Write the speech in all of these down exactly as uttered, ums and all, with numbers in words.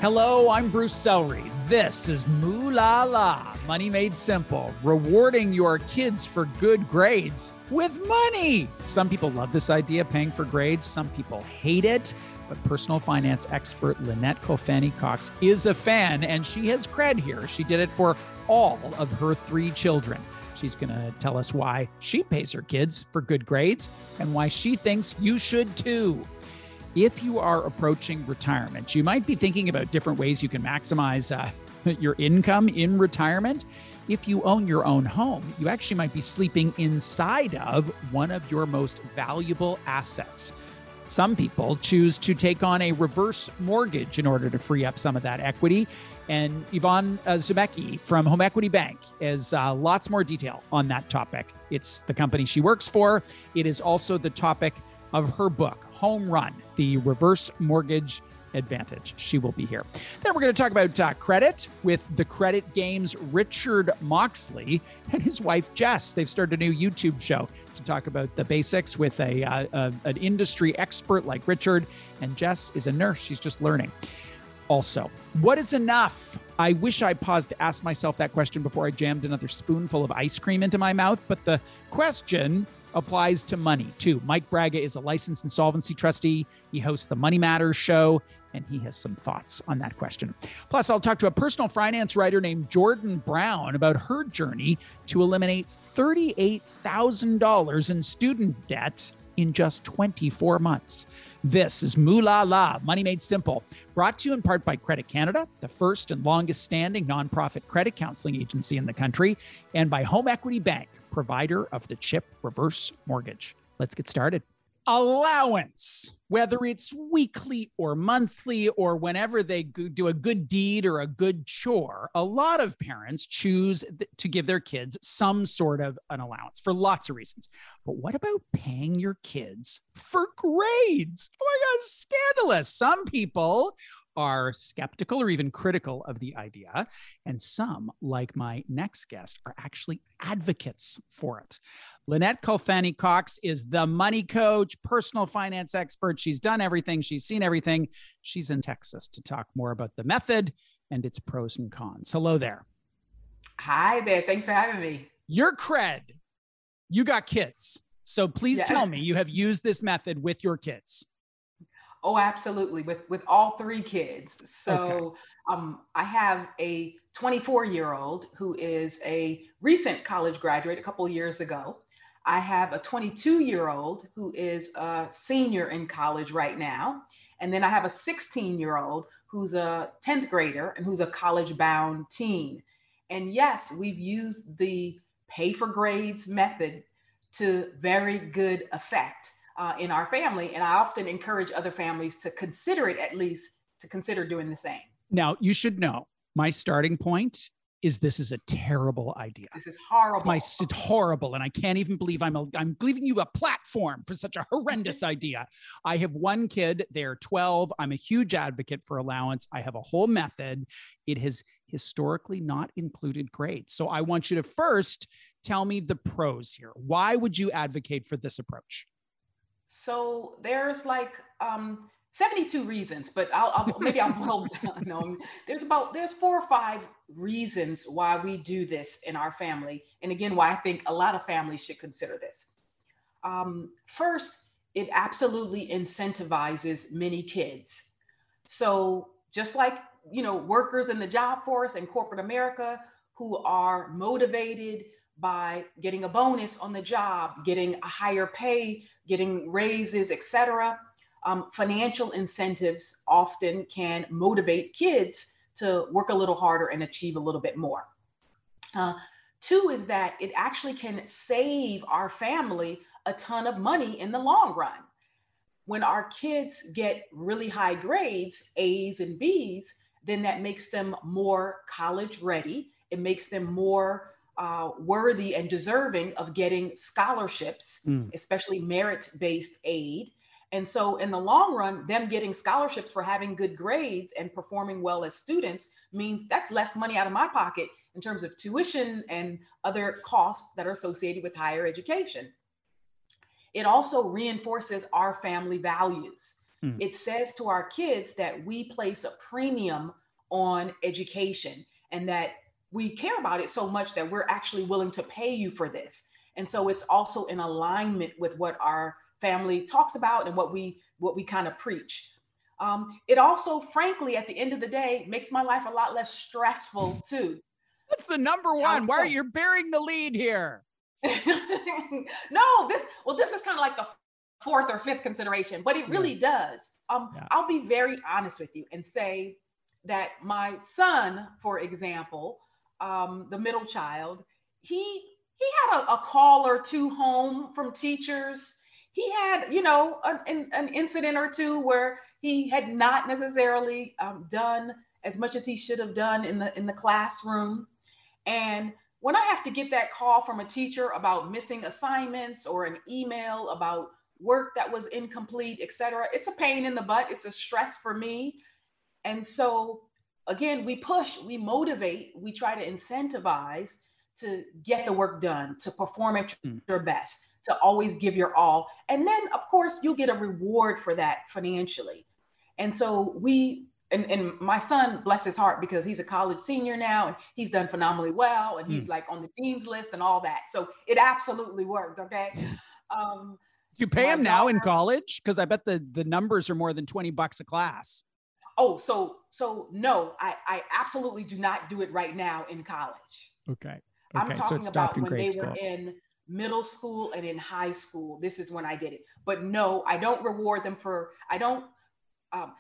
Hello, I'm Bruce Sellery. This is Moolah La, Money Made Simple, rewarding your kids for good grades with money. Some people love this idea, paying for grades. Some people hate it. But personal finance expert Lynette Kofani-Cox is a fan, and she has cred here. She did it for all of her three children. She's going to tell us why she pays her kids for good grades and why she thinks you should too. If you are approaching retirement, you might be thinking about different ways you can maximize uh, your income in retirement. If you own your own home, you actually might be sleeping inside of one of your most valuable assets. Some people choose to take on a reverse mortgage in order to free up some of that equity. And Yvonne uh, Zubecki from Home Equity Bank has uh, lots more detail on that topic. It's the company she works for. It is also the topic of her book, Home Run, the Reverse Mortgage Advantage. She will be here. Then we're going to talk about uh, credit with the Credit Game's Richard Moxley and his wife, Jess. They've started a new YouTube show to talk about the basics with a, uh, a an industry expert like Richard. And Jess is a nurse. She's just learning. Also, what is enough? I wish I paused to ask myself that question before I jammed another spoonful of ice cream into my mouth. But the question applies to money too. Mike Braga is a licensed insolvency trustee. He hosts the Money Matters show, and he has some thoughts on that question. Plus, I'll talk to a personal finance writer named Jordan Brown about her journey to eliminate thirty-eight thousand dollars in student debt in just twenty-four months. This is Moolah La, Money Made Simple, brought to you in part by Credit Canada, the first and longest standing nonprofit credit counseling agency in the country, and by Home Equity Bank, provider of the CHIP reverse mortgage. Let's get started. Allowance, whether it's weekly or monthly or whenever they do a good deed or a good chore, a lot of parents choose to give their kids some sort of an allowance for lots of reasons. But what about paying your kids for grades? Oh my God, scandalous. Some people are skeptical or even critical of the idea. And some, like my next guest, are actually advocates for it. Lynette Kofani-Cox is the money coach, personal finance expert. She's done everything. She's seen everything. She's in Texas to talk more about the method and its pros and cons. Hello there. Hi there. Thanks for having me. Your cred. You got kids. So please Yeah. tell me you have used this method with your kids. Oh, absolutely. With with all three kids. So Okay. um, I have a twenty-four year old who is a recent college graduate a couple years ago. I have a twenty-two year old who is a senior in college right now. And then I have a sixteen year old who's a tenth grader and who's a college bound teen. And yes, we've used the pay for grades method to very good effect. Uh, in our family. And I often encourage other families to consider it, at least to consider doing the same. Now, you should know my starting point is this is a terrible idea. This is horrible. It's, my, it's horrible. And I can't even believe I'm, a, I'm giving you a platform for such a horrendous idea. I have one kid, they're twelve. I'm a huge advocate for allowance. I have a whole method. It has historically not included grades. So I want you to first tell me the pros here. Why would you advocate for this approach? So there's like um, seventy-two reasons, but I'll, I'll maybe I'll boil down. No, there's about there's four or five reasons why we do this in our family, and again, why I think a lot of families should consider this. Um, first, it absolutely incentivizes many kids. So just like you know, workers in the job force and corporate America who are motivated by getting a bonus on the job, getting a higher pay, getting raises, et cetera. Um, financial incentives often can motivate kids to work a little harder and achieve a little bit more. Uh, two is that it actually can save our family a ton of money in the long run. When our kids get really high grades, A's and B's, then that makes them more college ready. It makes them more uh, worthy and deserving of getting scholarships, mm. especially merit-based aid. And so in the long run, them getting scholarships for having good grades and performing well as students means that's less money out of my pocket in terms of tuition and other costs that are associated with higher education. It also reinforces our family values. Hmm. It says to our kids that we place a premium on education and that we care about it so much that we're actually willing to pay you for this. And so it's also in alignment with what our family talks about and what we what we kind of preach. Um, it also, frankly, at the end of the day, makes my life a lot less stressful too. That's the number How one. Why are so? you bearing the lead here? No, this well, this is kind of like the fourth or fifth consideration, but it Yeah. really does. Um, Yeah. I'll be very honest with you and say that my son, for example, um, the middle child, he he had a, a call or two home from teachers. He had, you know, an, an, an incident or two where he had not necessarily um, done as much as he should have done in the in the classroom. And when I have to get that call from a teacher about missing assignments or an email about work that was incomplete, et cetera, it's a pain in the butt. It's a stress for me. And so, again, we push, we motivate, we try to incentivize to get the work done, to perform at Hmm. your best, to always give your all. And then, of course, you'll get a reward for that financially. And so we, and, and my son, bless his heart, because he's a college senior now and he's done phenomenally well. And Hmm. he's like on the dean's list and all that. So it absolutely worked. Okay. Um, Do you pay my him now in daughter, college? Because I bet the, the numbers are more than twenty bucks a class. oh, so, so no, I, I absolutely do not do it right now in college. Okay. I'm Okay. So it talking stopped about in when they grade were school. in middle school and in high school. This is when I did it. But no, I don't reward them for, I don't, um,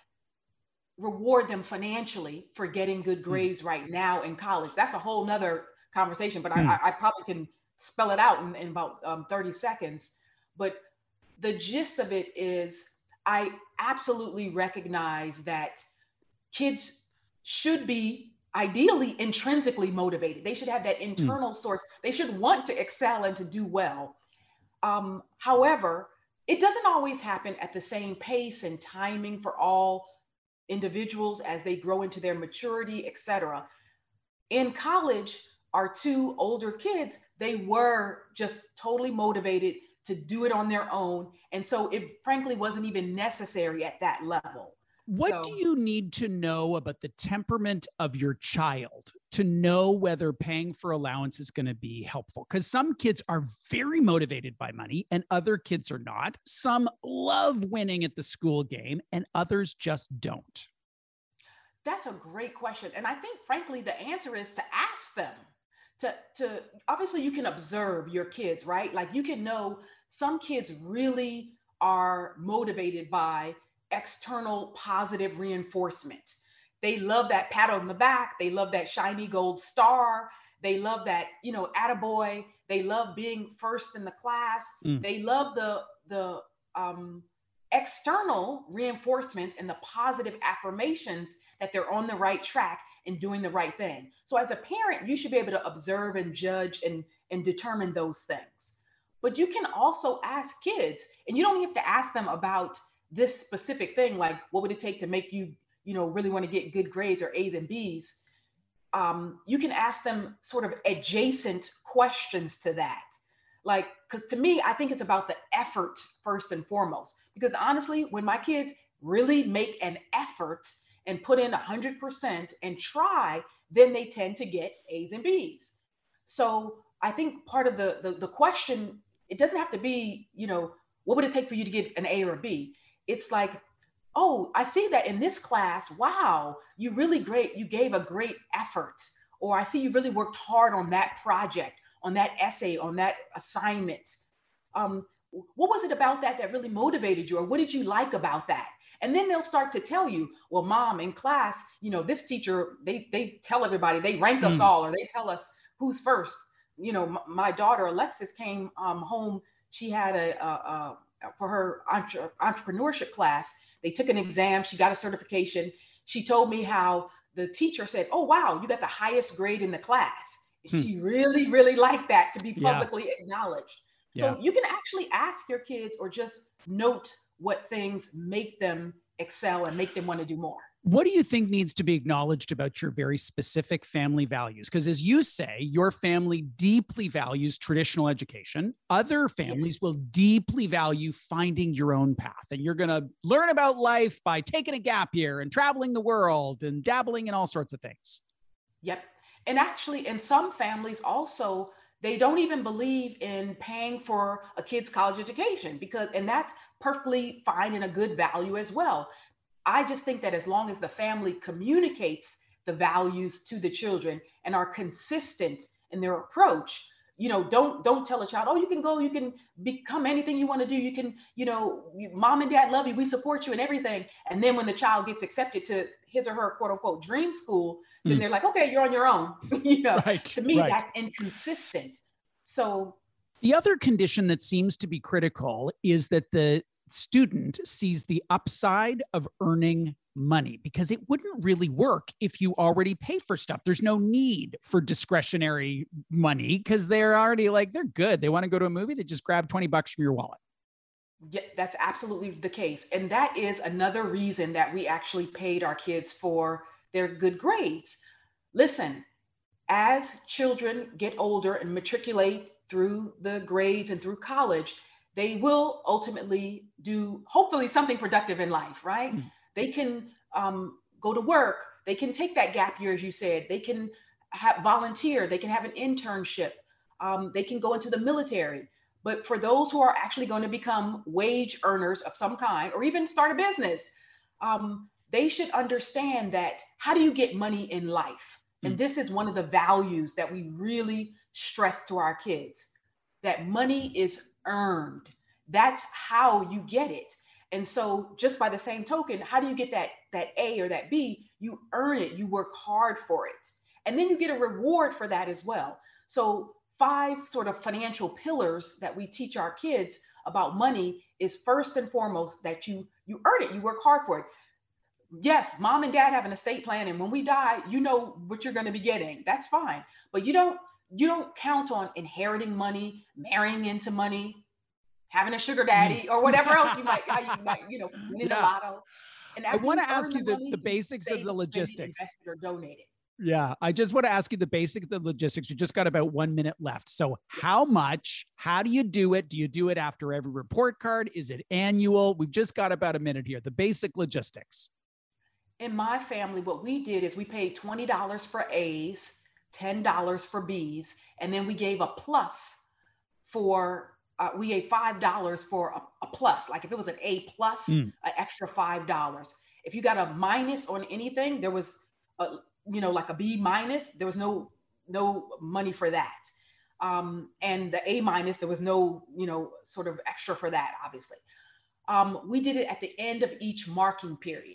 reward them financially for getting good Hmm. grades right now in college. That's a whole nother conversation, but I, Hmm. I, I probably can spell it out in, in about um, thirty seconds. But the gist of it is I absolutely recognize that kids should be ideally intrinsically motivated. They should have that Hmm. internal source. They should want to excel and to do well. Um, however, it doesn't always happen at the same pace and timing for all individuals as they grow into their maturity, et cetera. In college, our two older kids, they were just totally motivated to do it on their own. And so it frankly wasn't even necessary at that level. What do So you need to know about the temperament of your child to know whether paying for allowance is going to be helpful? Because some kids are very motivated by money and other kids are not. Some love winning at the school game and others just don't. that's a great question. And I think, frankly, the answer is to ask them. To, to obviously, you can observe your kids, right? Like you can know some kids really are motivated by external positive reinforcement. They love that pat on the back. They love that shiny gold star. They love that, you know, attaboy. They love being first in the class. Mm. They love the the um, external reinforcements and the positive affirmations that they're on the right track and doing the right thing. So as a parent, you should be able to observe and judge and, and determine those things. But you can also ask kids, and you don't have to ask them about this specific thing, like what would it take to make you, you know, really want to get good grades or A's and B's. Um, you can ask them sort of adjacent questions to that. Like, because to me, I think it's about the effort first and foremost. Because honestly, when my kids really make an effort and put in one hundred percent and try, then they tend to get A's and B's. So I think part of the, the, the question, it doesn't have to be, you know, what would it take for you to get an A or a B? It's like, oh, I see that in this class, wow, you really great, you gave a great effort. Or I see you really worked hard on that project, on that essay, on that assignment. Um, what was it about that that really motivated you? Or what did you like about that? And then they'll start to tell you, well, mom, in class, you know, this teacher, they they tell everybody, they rank us Mm. all, or they tell us who's first. You know, m- my daughter Alexis came um, home. She had a, a, a for her entre- entrepreneurship class. They took an exam. She got a certification. She told me how the teacher said, "Oh, wow, you got the highest grade in the class." Hmm. She really, really liked that to be Yeah. publicly acknowledged. Yeah. So you can actually ask your kids or just note what things make them excel and make them want to do more. What do you think needs to be acknowledged about your very specific family values? Because as you say, your family deeply values traditional education. Other families Yes. will deeply value finding your own path. And you're going to learn about life by taking a gap year and traveling the world and dabbling in all sorts of things. Yep. And actually, in some families also, they don't even believe in paying for a kid's college education because, and that's perfectly fine and a good value as well. I just think that as long as the family communicates the values to the children and are consistent in their approach, you know, don't don't tell a child, oh, you can go, you can become anything you want to do. You can, you know, you, mom and dad love you, we support you and everything. And then when the child gets accepted to his or her quote unquote dream school, then Mm. they're like, okay, you're on your own. You know, Right, to me, right. that's inconsistent. So The other condition that seems to be critical is that the student sees the upside of earning money because it wouldn't really work if you already pay for stuff. There's no need for discretionary money because they're already like, they're good. They want to go to a movie, they just grab twenty bucks from your wallet. yeah, that's absolutely the case. And that is another reason that we actually paid our kids for their good grades. Listen, as children get older and matriculate through the grades and through college, they will ultimately do hopefully something productive in life, right? Mm. They can um, go to work, they can take that gap year, as you said, they can have volunteer, they can have an internship, um, they can go into the military. But for those who are actually going to become wage earners of some kind or even start a business, um, they should understand that how do you get money in life? And Mm. this is one of the values that we really stress to our kids that money is earned. That's how you get it. And so just by the same token, how do you get that that A or that B? You earn it, you work hard for it. And then you get a reward for that as well. So five sort of financial pillars that we teach our kids about money is first and foremost that you you earn it, you work hard for it. Yes, mom and dad have an estate plan, and when we die, you know what you're going to be getting. That's fine, but you don't you don't count on inheriting money, marrying into money, having a sugar Mm. daddy, or whatever else you might how you might you know winning the Yeah. lotto. And I after want you to earn ask the you the, the money, you basics of save the it, spend it, logistics. invest it, or donate it. Yeah, I just want to ask you the basic, the logistics. We just got about one minute left. So how much, how do you do it? Do you do it after every report card? Is it annual? We've just got about a minute here. The basic logistics. In my family, what we did is we paid twenty dollars for A's, ten dollars for B's, and then we gave a plus for, uh, we gave five dollars for a, a plus. Like if it was an A plus, Mm. an extra five dollars. If you got a minus on anything, there was, a, you know, like a B minus, there was no, no money for that. Um, and the A minus, there was no, you know, sort of extra for that, obviously. Um, we did it at the end of each marking period.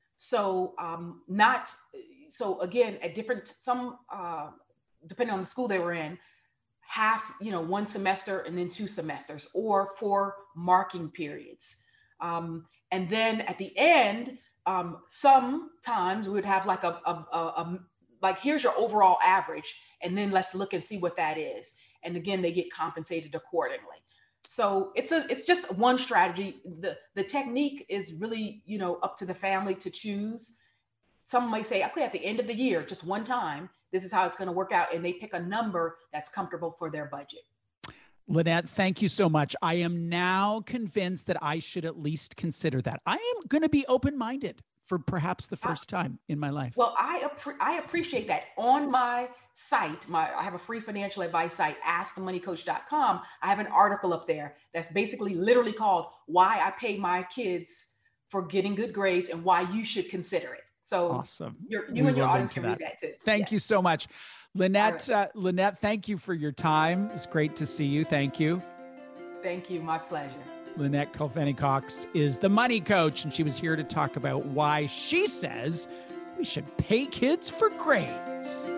So um, not so again at different some uh, depending on the school they were in, half you know one semester and then two semesters or four marking periods, um, and then at the end, um, sometimes we would have like a, a, a, a like here's your overall average, and then let's look and see what that is. And again, they get compensated accordingly. So it's a it's just one strategy. The the technique is really, you know, up to the family to choose. Some may say, okay, at the end of the year, just one time, this is how it's going to work out. And they pick a number that's comfortable for their budget. Lynette, thank you so much. I am now convinced that I should at least consider that. I am going to be open-minded for perhaps the first time in my life. Well, I appre- I appreciate that. On my site, my I have a free financial advice site, ask the money coach dot com. I have an article up there that's basically literally called "Why I Pay My Kids for Getting Good Grades and Why You Should Consider It." So Awesome. you're, you We and your will link audience to can read that. that too. Thank Yes. you so much. Lynette, All uh, Lynette, thank you for your time. It's great to see you. Thank you. Thank you. My pleasure. Lynette Kilfenny Cox is the money coach, and she was here to talk about why she says we should pay kids for grades.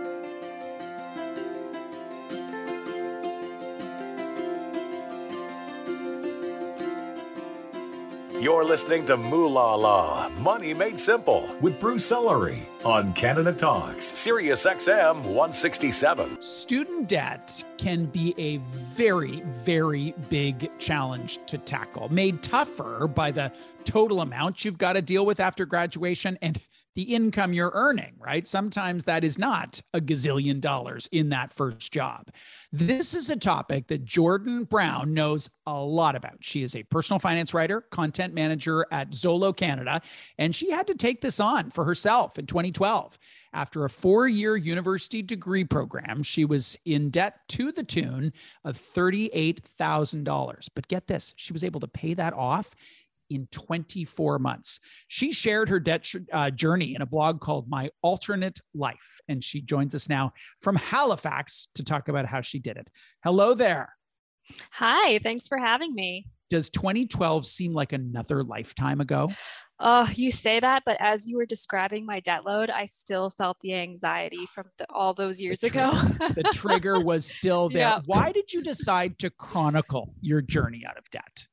You're listening to Moolah La, Money Made Simple, with Bruce Ellery on Canada Talks, Sirius X M one sixty-seven. Student debt can be a very, very big challenge to tackle, made tougher by the total amount you've got to deal with after graduation and the income you're earning, right? Sometimes that is not a gazillion dollars in that first job. This is a topic that Jordan Brown knows a lot about. She is a personal finance writer, content manager at Zolo Canada, and she had to take this on for herself in twenty twelve. After a four-year university degree program, she was in debt to the tune of thirty-eight thousand dollars. But get this, she was able to pay that off in twenty-four months. She shared her debt uh, journey in a blog called My Alternate Life, and she joins us now from Halifax to talk about how she did it. Hello there. Hi, thanks for having me. Does twenty twelve seem like another lifetime ago? Oh, you say that, but as you were describing my debt load, I still felt the anxiety from the, all those years the ago. the trigger was still there. Yeah. Why did you decide to chronicle your journey out of debt?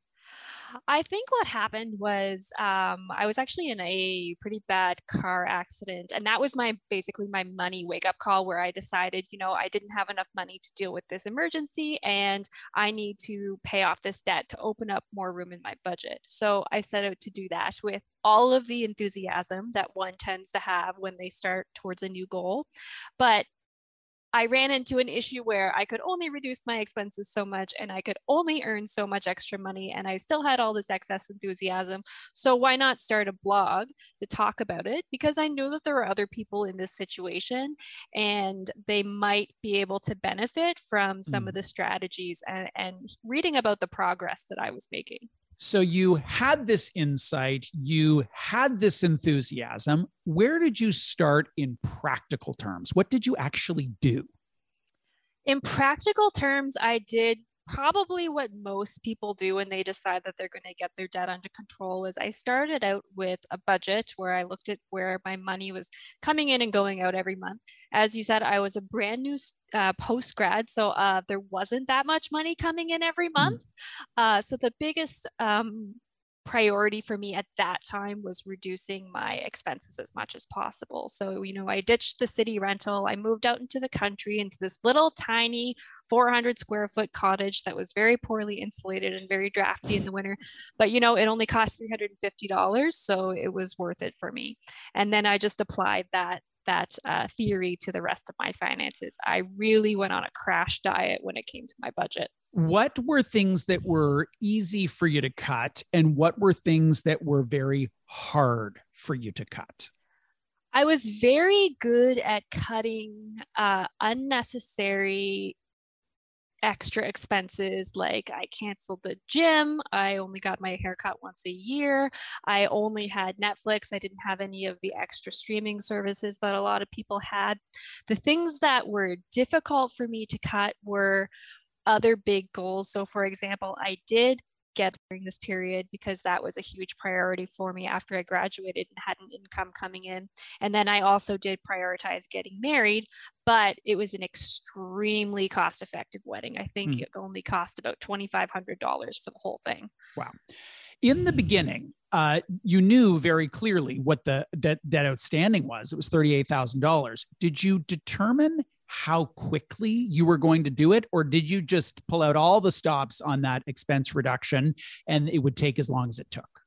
I think what happened was um, I was actually in a pretty bad car accident. And that was my basically my money wake up call where I decided, you know, I didn't have enough money to deal with this emergency and I need to pay off this debt to open up more room in my budget. So I set out to do that with all of the enthusiasm that one tends to have when they start towards a new goal. But I ran into an issue where I could only reduce my expenses so much and I could only earn so much extra money and I still had all this excess enthusiasm. So why not start a blog to talk about it? Because I knew that there were other people in this situation and they might be able to benefit from some Mm. of the strategies and, and reading about the progress that I was making. So you had this insight, you had this enthusiasm. Where did you start in practical terms? What did you actually do? In practical terms, I did probably what most people do when they decide that they're going to get their debt under control is I started out with a budget where I looked at where my money was coming in and going out every month. As you said, I was a brand new uh, post-grad, so uh, there wasn't that much money coming in every month. Mm. Uh, so the biggest um, priority for me at that time was reducing my expenses as much as possible. So, you know, I ditched the city rental. I moved out into the country into this little tiny four hundred square foot cottage that was very poorly insulated and very drafty in the winter. But, you know, it only cost three hundred fifty dollars. So it was worth it for me. And then I just applied that that uh, theory to the rest of my finances. I really went on a crash diet when it came to my budget. What were things that were easy for you to cut and what were things that were very hard for you to cut? I was very good at cutting uh, unnecessary extra expenses. Like I canceled the gym. I only got my haircut once a year. I only had Netflix. I didn't have any of the extra streaming services that a lot of people had. The things that were difficult for me to cut were other big goals. So for example, I did get during this period because that was a huge priority for me after I graduated and had an income coming in. And then I also did prioritize getting married, but it was an extremely cost-effective wedding. I think mm. it only cost about twenty-five hundred dollars for the whole thing. Wow. In the beginning, uh, you knew very clearly what the debt, debt outstanding was. It was thirty-eight thousand dollars. Did you determine how quickly you were going to do it? Or did you just pull out all the stops on that expense reduction and it would take as long as it took?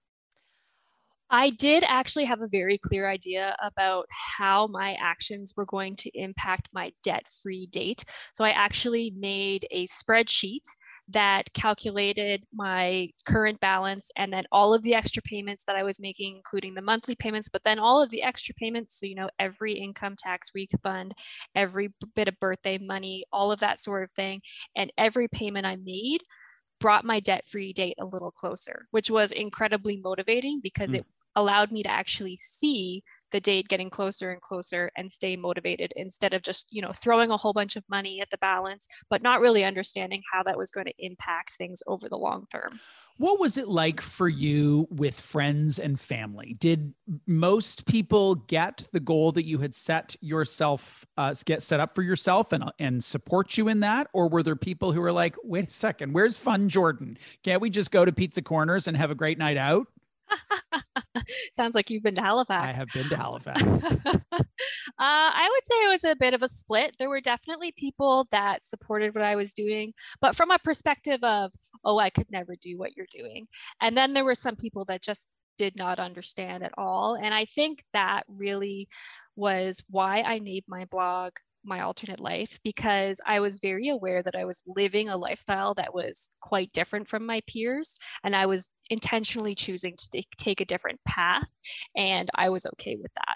I did actually have a very clear idea about how my actions were going to impact my debt-free date. So I actually made a spreadsheet that calculated my current balance and then all of the extra payments that I was making, including the monthly payments, but then all of the extra payments. So, you know, every income tax refund, every bit of birthday money, all of that sort of thing. And every payment I made brought my debt-free date a little closer, which was incredibly motivating because mm. it allowed me to actually see the date getting closer and closer and stay motivated instead of just, you know, throwing a whole bunch of money at the balance, but not really understanding how that was going to impact things over the long term. What was it like for you with friends and family? Did most people get the goal that you had set yourself, uh, get set up for yourself and, and support you in that? Or were there people who were like, wait a second, where's Fun Jordan? Can't we just go to Pizza Corners and have a great night out? Sounds like you've been to Halifax. I have been to Halifax. uh, I would say it was a bit of a split. There were definitely people that supported what I was doing, but from a perspective of, oh, I could never do what you're doing. And then there were some people that just did not understand at all. And I think that really was why I named my blog My Alternate Life, because I was very aware that I was living a lifestyle that was quite different from my peers. And I was intentionally choosing to take, take a different path. And I was okay with that.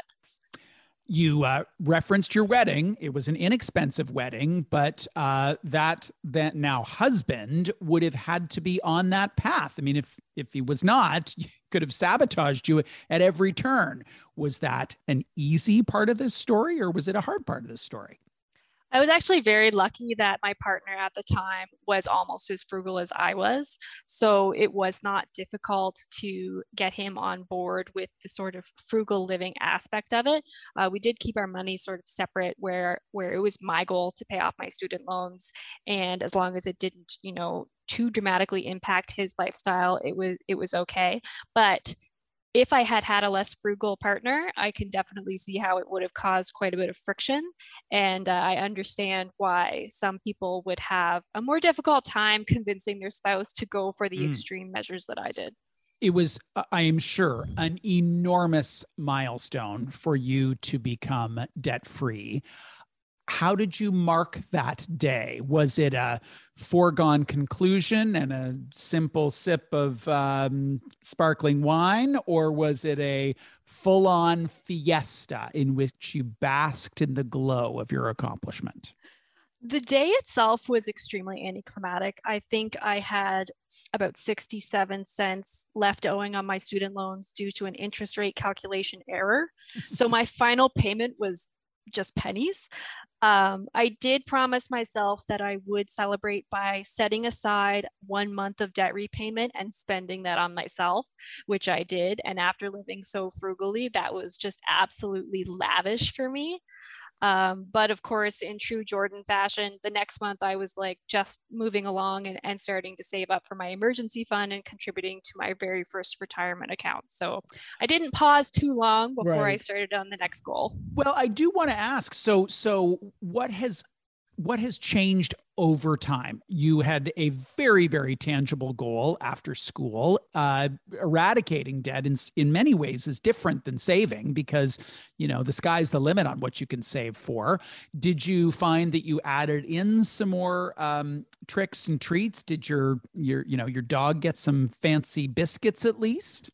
You uh, referenced your wedding. It was an inexpensive wedding, but uh, that that now husband would have had to be on that path. I mean, if if he was not, he could have sabotaged you at every turn. Was that an easy part of this story, or was it a hard part of this story? I was actually very lucky that my partner at the time was almost as frugal as I was. So it was not difficult to get him on board with the sort of frugal living aspect of it. Uh, we did keep our money sort of separate, where, where it was my goal to pay off my student loans. And as long as it didn't, you know, too dramatically impact his lifestyle, it was, it was okay. But if I had had a less frugal partner, I can definitely see how it would have caused quite a bit of friction. And uh, I understand why some people would have a more difficult time convincing their spouse to go for the mm. extreme measures that I did. It was, I am sure, an enormous milestone for you to become debt-free. How did you mark that day? Was it a foregone conclusion and a simple sip of um, sparkling wine, or was it a full-on fiesta in which you basked in the glow of your accomplishment? The day itself was extremely anticlimactic. I think I had about sixty-seven cents left owing on my student loans due to an interest rate calculation error. So my final payment was just pennies. Um, I did promise myself that I would celebrate by setting aside one month of debt repayment and spending that on myself, which I did. And after living so frugally, that was just absolutely lavish for me. Um, but of course, in true Jordan fashion, the next month I was like just moving along and, and starting to save up for my emergency fund and contributing to my very first retirement account. So I didn't pause too long before right. I started on the next goal. Well, I do want to ask, so so what has what has changed over time? You had a very, very tangible goal after school. Uh, eradicating debt in, in many ways is different than saving because, you know, the sky's the limit on what you can save for. Did you find that you added in some more um, tricks and treats? Did your, your, you know, your dog get some fancy biscuits at least?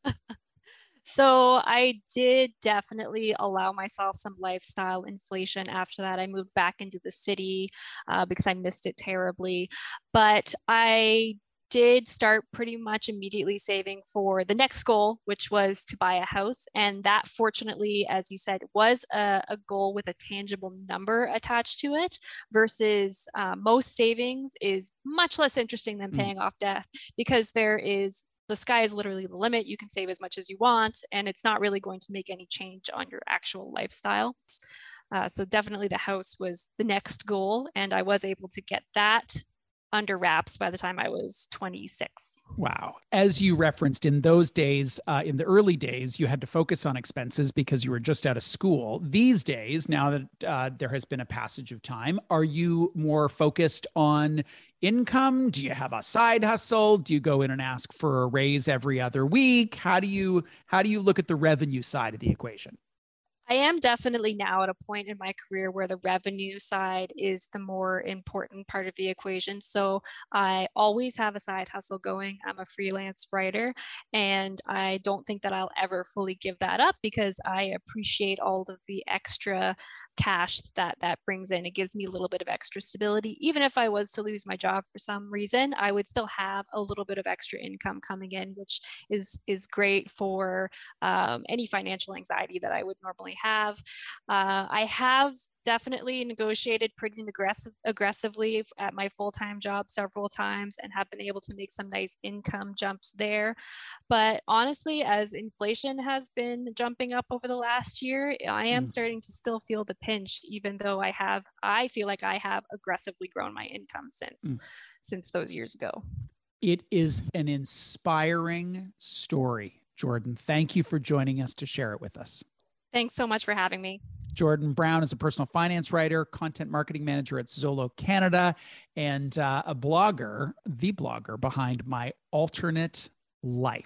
So I did definitely allow myself some lifestyle inflation after that. I moved back into the city uh, because I missed it terribly. But I did start pretty much immediately saving for the next goal, which was to buy a house. And that, fortunately, as you said, was a, a goal with a tangible number attached to it versus uh, most savings is much less interesting than paying mm. off debt because there is the sky is literally the limit. You can save as much as you want, and it's not really going to make any change on your actual lifestyle. Uh, so definitely the house was the next goal, and I was able to get that under wraps by the time I was twenty-six. Wow. As you referenced, in those days, uh, in the early days, you had to focus on expenses because you were just out of school. These days, now that uh, there has been a passage of time, are you more focused on income? Do you have a side hustle? Do you go in and ask for a raise every other week? How do you, how do you look at the revenue side of the equation? I am definitely now at a point in my career where the revenue side is the more important part of the equation. So I always have a side hustle going. I'm a freelance writer, and I don't think that I'll ever fully give that up because I appreciate all of the extra cash that that brings in. It gives me a little bit of extra stability. Even if I was to lose my job for some reason, I would still have a little bit of extra income coming in, which is is great for um, any financial anxiety that I would normally have. Uh, I have definitely negotiated pretty aggressive, aggressively at my full-time job several times and have been able to make some nice income jumps there. But honestly, as inflation has been jumping up over the last year, I am mm. starting to still feel the pinch, even though I have, I feel like I have aggressively grown my income since, mm. since those years ago. It is an inspiring story, Jordan. Thank you for joining us to share it with us. Thanks so much for having me. Jordan Brown is a personal finance writer, content marketing manager at Zolo Canada, and uh, a blogger, the blogger behind My Alternate Life.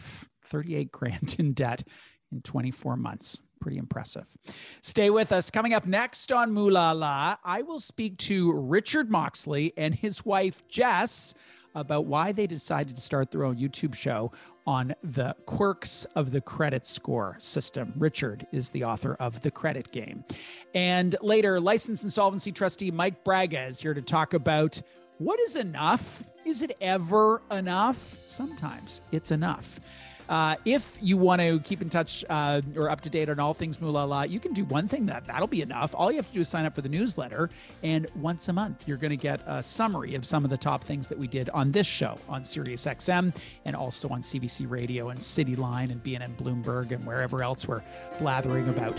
thirty-eight grand in debt in twenty-four months. Pretty impressive. Stay with us. Coming up next on Moo La La, I will speak to Richard Moxley and his wife, Jess, about why they decided to start their own YouTube show on the quirks of the credit score system. Richard is the author of The Credit Game. And later, licensed insolvency trustee Mike Braga is here to talk about what is enough. Is it ever enough? Sometimes it's enough. Uh, if you want to keep in touch uh, or up to date on all things Moo La La, you can do one thing that that'll be enough. All you have to do is sign up for the newsletter, and once a month you're going to get a summary of some of the top things that we did on this show on Sirius X M and also on C B C Radio and City Line and B N N Bloomberg and wherever else we're blathering about.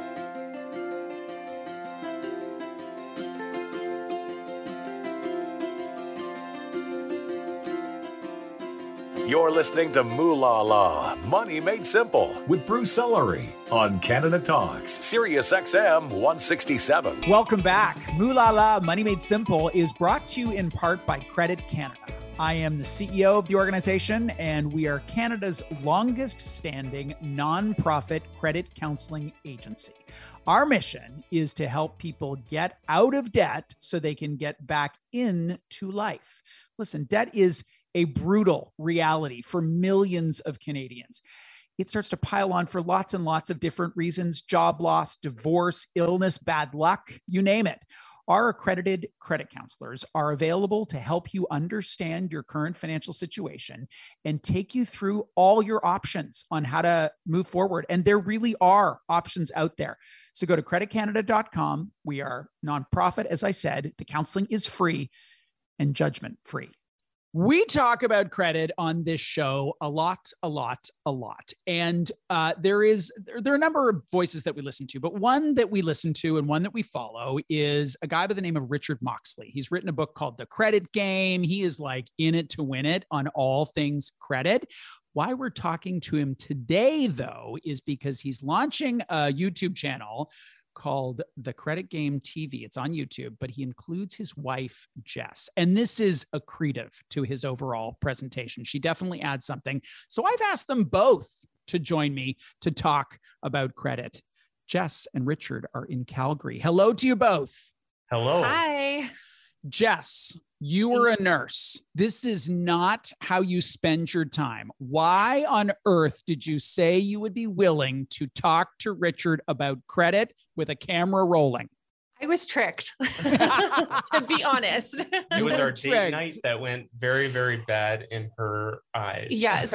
You're listening to Moo La La, Money Made Simple, with Bruce Ellery on Canada Talks, Sirius X M one sixty-seven. Welcome back. Moo La La, Money Made Simple is brought to you in part by Credit Canada. I am the C E O of the organization, and we are Canada's longest standing nonprofit credit counseling agency. Our mission is to help people get out of debt so they can get back into life. Listen, debt is a brutal reality for millions of Canadians. It starts to pile on for lots and lots of different reasons: job loss, divorce, illness, bad luck, you name it. Our accredited credit counselors are available to help you understand your current financial situation and take you through all your options on how to move forward. And there really are options out there. So go to credit canada dot com. We are nonprofit, as I said. The counseling is free and judgment free. We talk about credit on this show a lot, a lot, a lot. And uh, there is there are a number of voices that we listen to, but one that we listen to and one that we follow is a guy by the name of Richard Moxley. He's written a book called The Credit Game. He is like in it to win it on all things credit. Why we're talking to him today, though, is because he's launching a YouTube channel called The Credit Game T V. It's on YouTube, but he includes his wife, Jess. And this is accretive to his overall presentation. She definitely adds something. So I've asked them both to join me to talk about credit. Jess and Richard are in Calgary. Hello to you both. Hello. Hi. Jess, you were a nurse. This is not how you spend your time. Why on earth did you say you would be willing to talk to Richard about credit with a camera rolling? I was tricked, to be honest. It was our date night that went very, very bad in her eyes. Yes.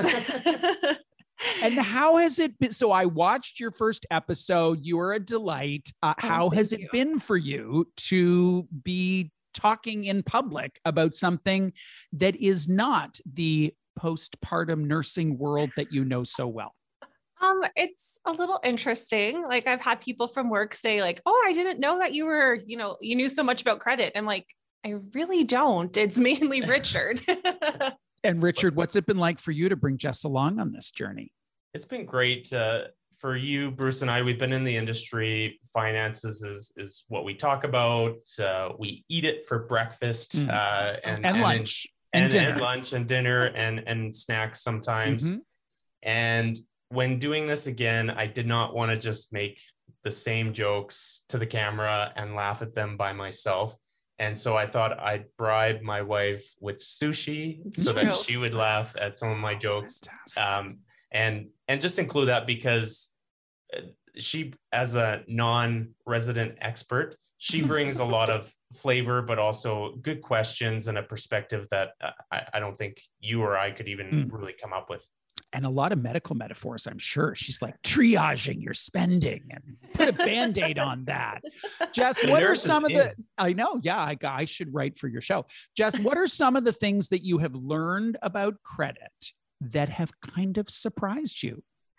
And how has it been? So I watched your first episode. You were a delight. Uh, Oh, how has thank it you. been for you to be talking in public about something that is not the postpartum nursing world that you know so well? Um, it's a little interesting. Like I've had people from work say like, oh, I didn't know that you were, you know, you knew so much about credit. I'm like, I really don't. It's mainly Richard. And Richard, what's it been like for you to bring Jess along on this journey? It's been great. Uh, for you, Bruce and I, we've been in the industry. Finances is, is what we talk about. Uh, we eat it for breakfast Mm. uh, and, And lunch. and, And and, dinner. lunch and dinner and, and snacks sometimes. Mhm. And when doing this again, I did not want to just make the same jokes to the camera and laugh at them by myself. And so I thought I'd bribe my wife with sushi so that True. she would laugh at some of my jokes. Fantastic. Um, and and just include that because uh, she, as a non-resident expert, she brings a lot of flavor, but also good questions and a perspective that uh, I, I don't think you or I could even Mm. really come up with. And a lot of medical metaphors, I'm sure. She's like triaging your spending and put a Band-Aid on that. Jess, The what are nurse is some of the, in. I know, yeah, I, I should write for your show. Jess, what are some of the things that you have learned about credit that have kind of surprised you?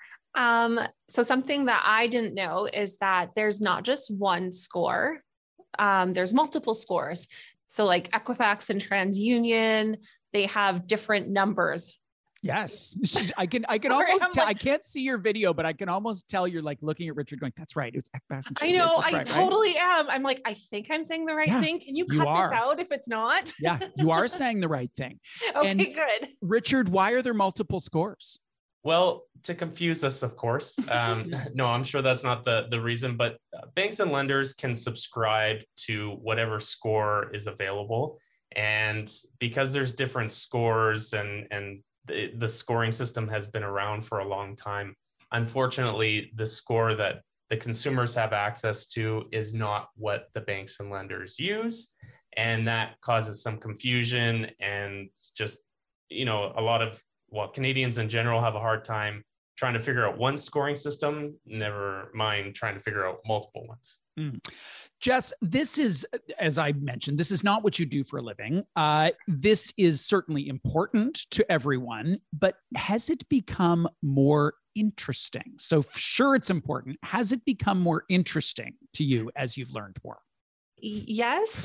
Um, so something that I didn't know is that there's not just one score. Um, there's multiple scores. So like Equifax and TransUnion, they have different numbers. Yes. She's- I can, I can Sorry, almost I'm tell, like- I can't see your video, but I can almost tell you're like looking at Richard going, that's right. It's Equifax and I know, TransUnion. That's I right, right?" totally am. I'm like, I think I'm saying the right Yeah, thing. Can you you cut are. this out if it's not? Yeah, you are saying the right thing. Okay, And- good. Richard, why are there multiple scores? Well, to confuse us, of course. Um, no, I'm sure that's not the, the reason, but banks and lenders can subscribe to whatever score is available. And because there's different scores and, and the, the scoring system has been around for a long time, unfortunately, the score that the consumers have access to is not what the banks and lenders use. And that causes some confusion and just, you know, a lot of, well, Canadians in general have a hard time trying to figure out one scoring system, never mind trying to figure out multiple ones. Mm. Jess, this is, as I mentioned, this is not what you do for a living. Uh, this is certainly important to everyone, but has it become more interesting? So sure, it's important. Has it become more interesting to you as you've learned more? Yes.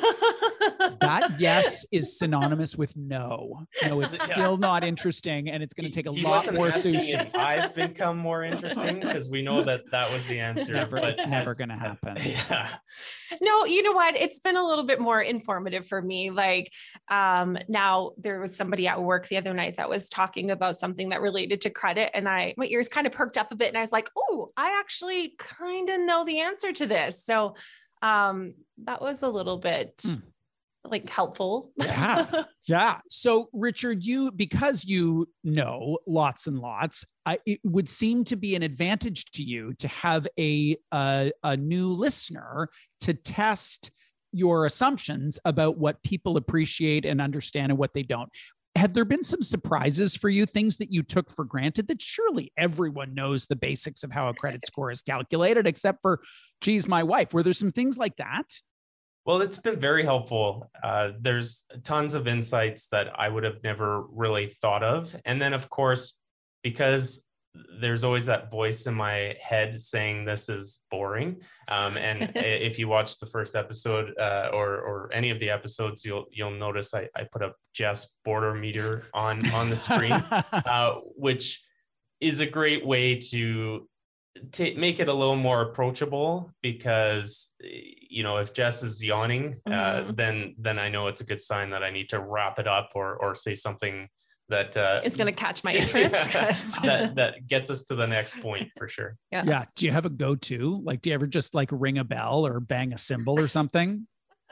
That yes is synonymous with no. No, it's still not interesting, and it's going to take a he lot more sushi. If I've become more interesting, because we know that that was the answer. Never, but it's has, never going to happen. Yeah. No, you know what? It's been a little bit more informative for me. Like um, now there was somebody at work the other night that was talking about something that related to credit. And I, my ears kind of perked up a bit and I was like, oh, I actually kind of know the answer to this. So um, that was a little bit mm. like helpful. Yeah. Yeah. So Richard, you, because you know lots and lots, I, it would seem to be an advantage to you to have a, a, a new listener to test your assumptions about what people appreciate and understand and what they don't. Have there been some surprises for you, things that you took for granted that surely everyone knows the basics of how a credit score is calculated, except for, geez, my wife? Were there some things like that? Well, it's been very helpful. Uh, there's tons of insights that I would have never really thought of. And then, of course, because there's always that voice in my head saying this is boring. Um, and if you watch the first episode uh, or or any of the episodes, you'll you'll notice I, I put a Jess border meter on on the screen, uh, which is a great way to to make it a little more approachable, because you know, if Jess is yawning, uh, mm-hmm. then then I know it's a good sign that I need to wrap it up or or say something that uh, it's going to catch my interest. Yeah, that that gets us to the next point for sure. Yeah. Yeah. Do you have a go-to? Like, do you ever just like ring a bell or bang a cymbal or something?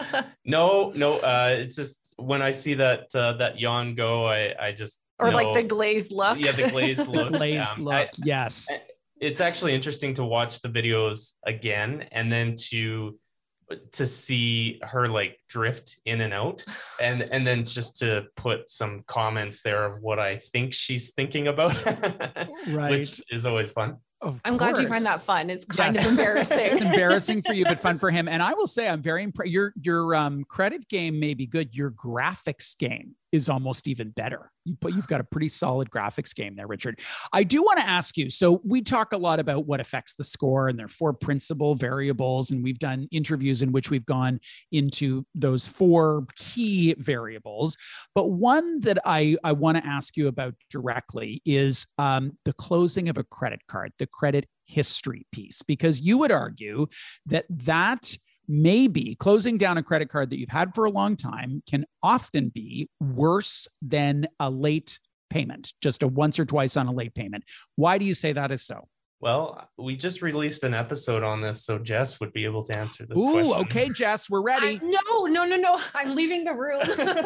No, no. Uh, it's just when I see that uh, that yawn go, I I just or know, like the glazed look. Yeah, the glazed look. The glazed um, look. I, yes. It's actually interesting to watch the videos again and then to to see her like drift in and out, and and then just to put some comments there of what I think she's thinking about, right, which is always fun. Of I'm course. glad you find that fun. It's kind yes. of embarrassing. It's embarrassing for you, but fun for him. And I will say, I'm very impressed. Your your um, credit game may be good. Your graphics game is almost even better. You, but you've got a pretty solid graphics game there, Richard. I do want to ask you. So we talk a lot about what affects the score, and there are four principal variables, and we've done interviews in which we've gone into those four key variables. But one that I I want to ask you about directly is um, the closing of a credit card, the credit history piece, because you would argue that that maybe closing down a credit card that you've had for a long time can often be worse than a late payment, just a once or twice on a late payment. Why do you say that is so? Well, we just released an episode on this, so Jess would be able to answer this Ooh, question. okay, Jess, we're ready. I, no, no, no, no. I'm leaving the room.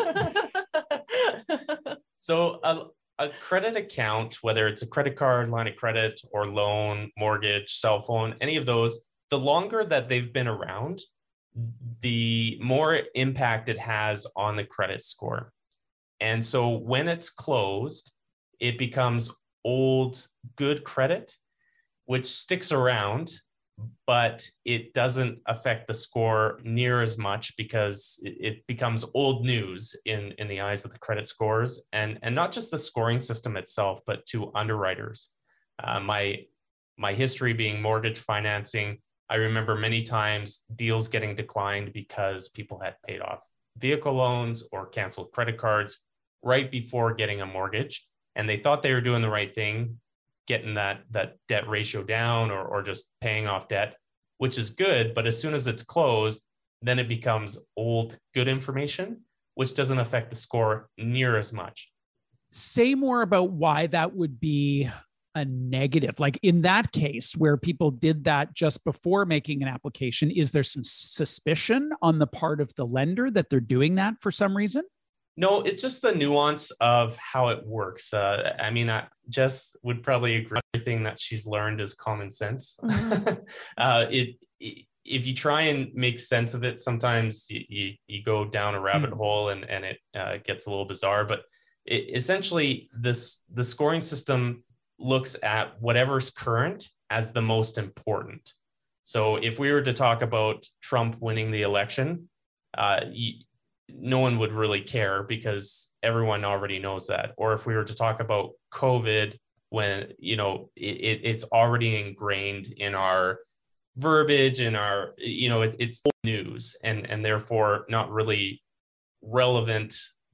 So a, a credit account, whether it's a credit card, line of credit, or loan, mortgage, cell phone, any of those, the longer that they've been around, the more impact it has on the credit score. And so when it's closed, it becomes old, good credit, which sticks around, but it doesn't affect the score near as much because it becomes old news in, in the eyes of the credit scores, and, and not just the scoring system itself, but to underwriters. Uh, my, my history being mortgage financing, I remember many times deals getting declined because people had paid off vehicle loans or canceled credit cards right before getting a mortgage. And they thought they were doing the right thing, getting that, that debt ratio down or, or just paying off debt, which is good. But as soon as it's closed, then it becomes old, good information, which doesn't affect the score near as much. Say more about why that would be a negative. Like in that case where people did that just before making an application, is there some suspicion on the part of the lender that they're doing that for some reason? No, it's just the nuance of how it works. Uh, I mean, I, Jess would probably agree. Everything that she's learned is common sense. Mm-hmm. uh, it, it if you try and make sense of it, sometimes you you, you go down a rabbit mm-hmm. hole and and it uh, gets a little bizarre. But it, essentially, this the scoring system looks at whatever's current as the most important. So if we were to talk about Trump winning the election, uh, you, no one would really care because everyone already knows that. Or if we were to talk about COVID, when, you know, it, it's already ingrained in our verbiage, in our, you know, it, it's news and, and therefore not really relevant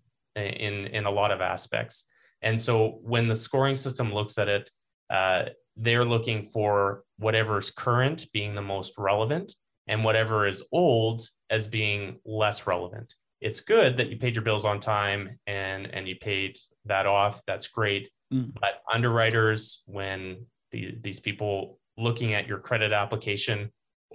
in, in a lot of aspects. And so when the scoring system looks at it, uh, they're looking for whatever's current being the most relevant and whatever is old as being less relevant. It's good that you paid your bills on time and, and you paid that off. That's great. Mm. But underwriters, when the, these people looking at your credit application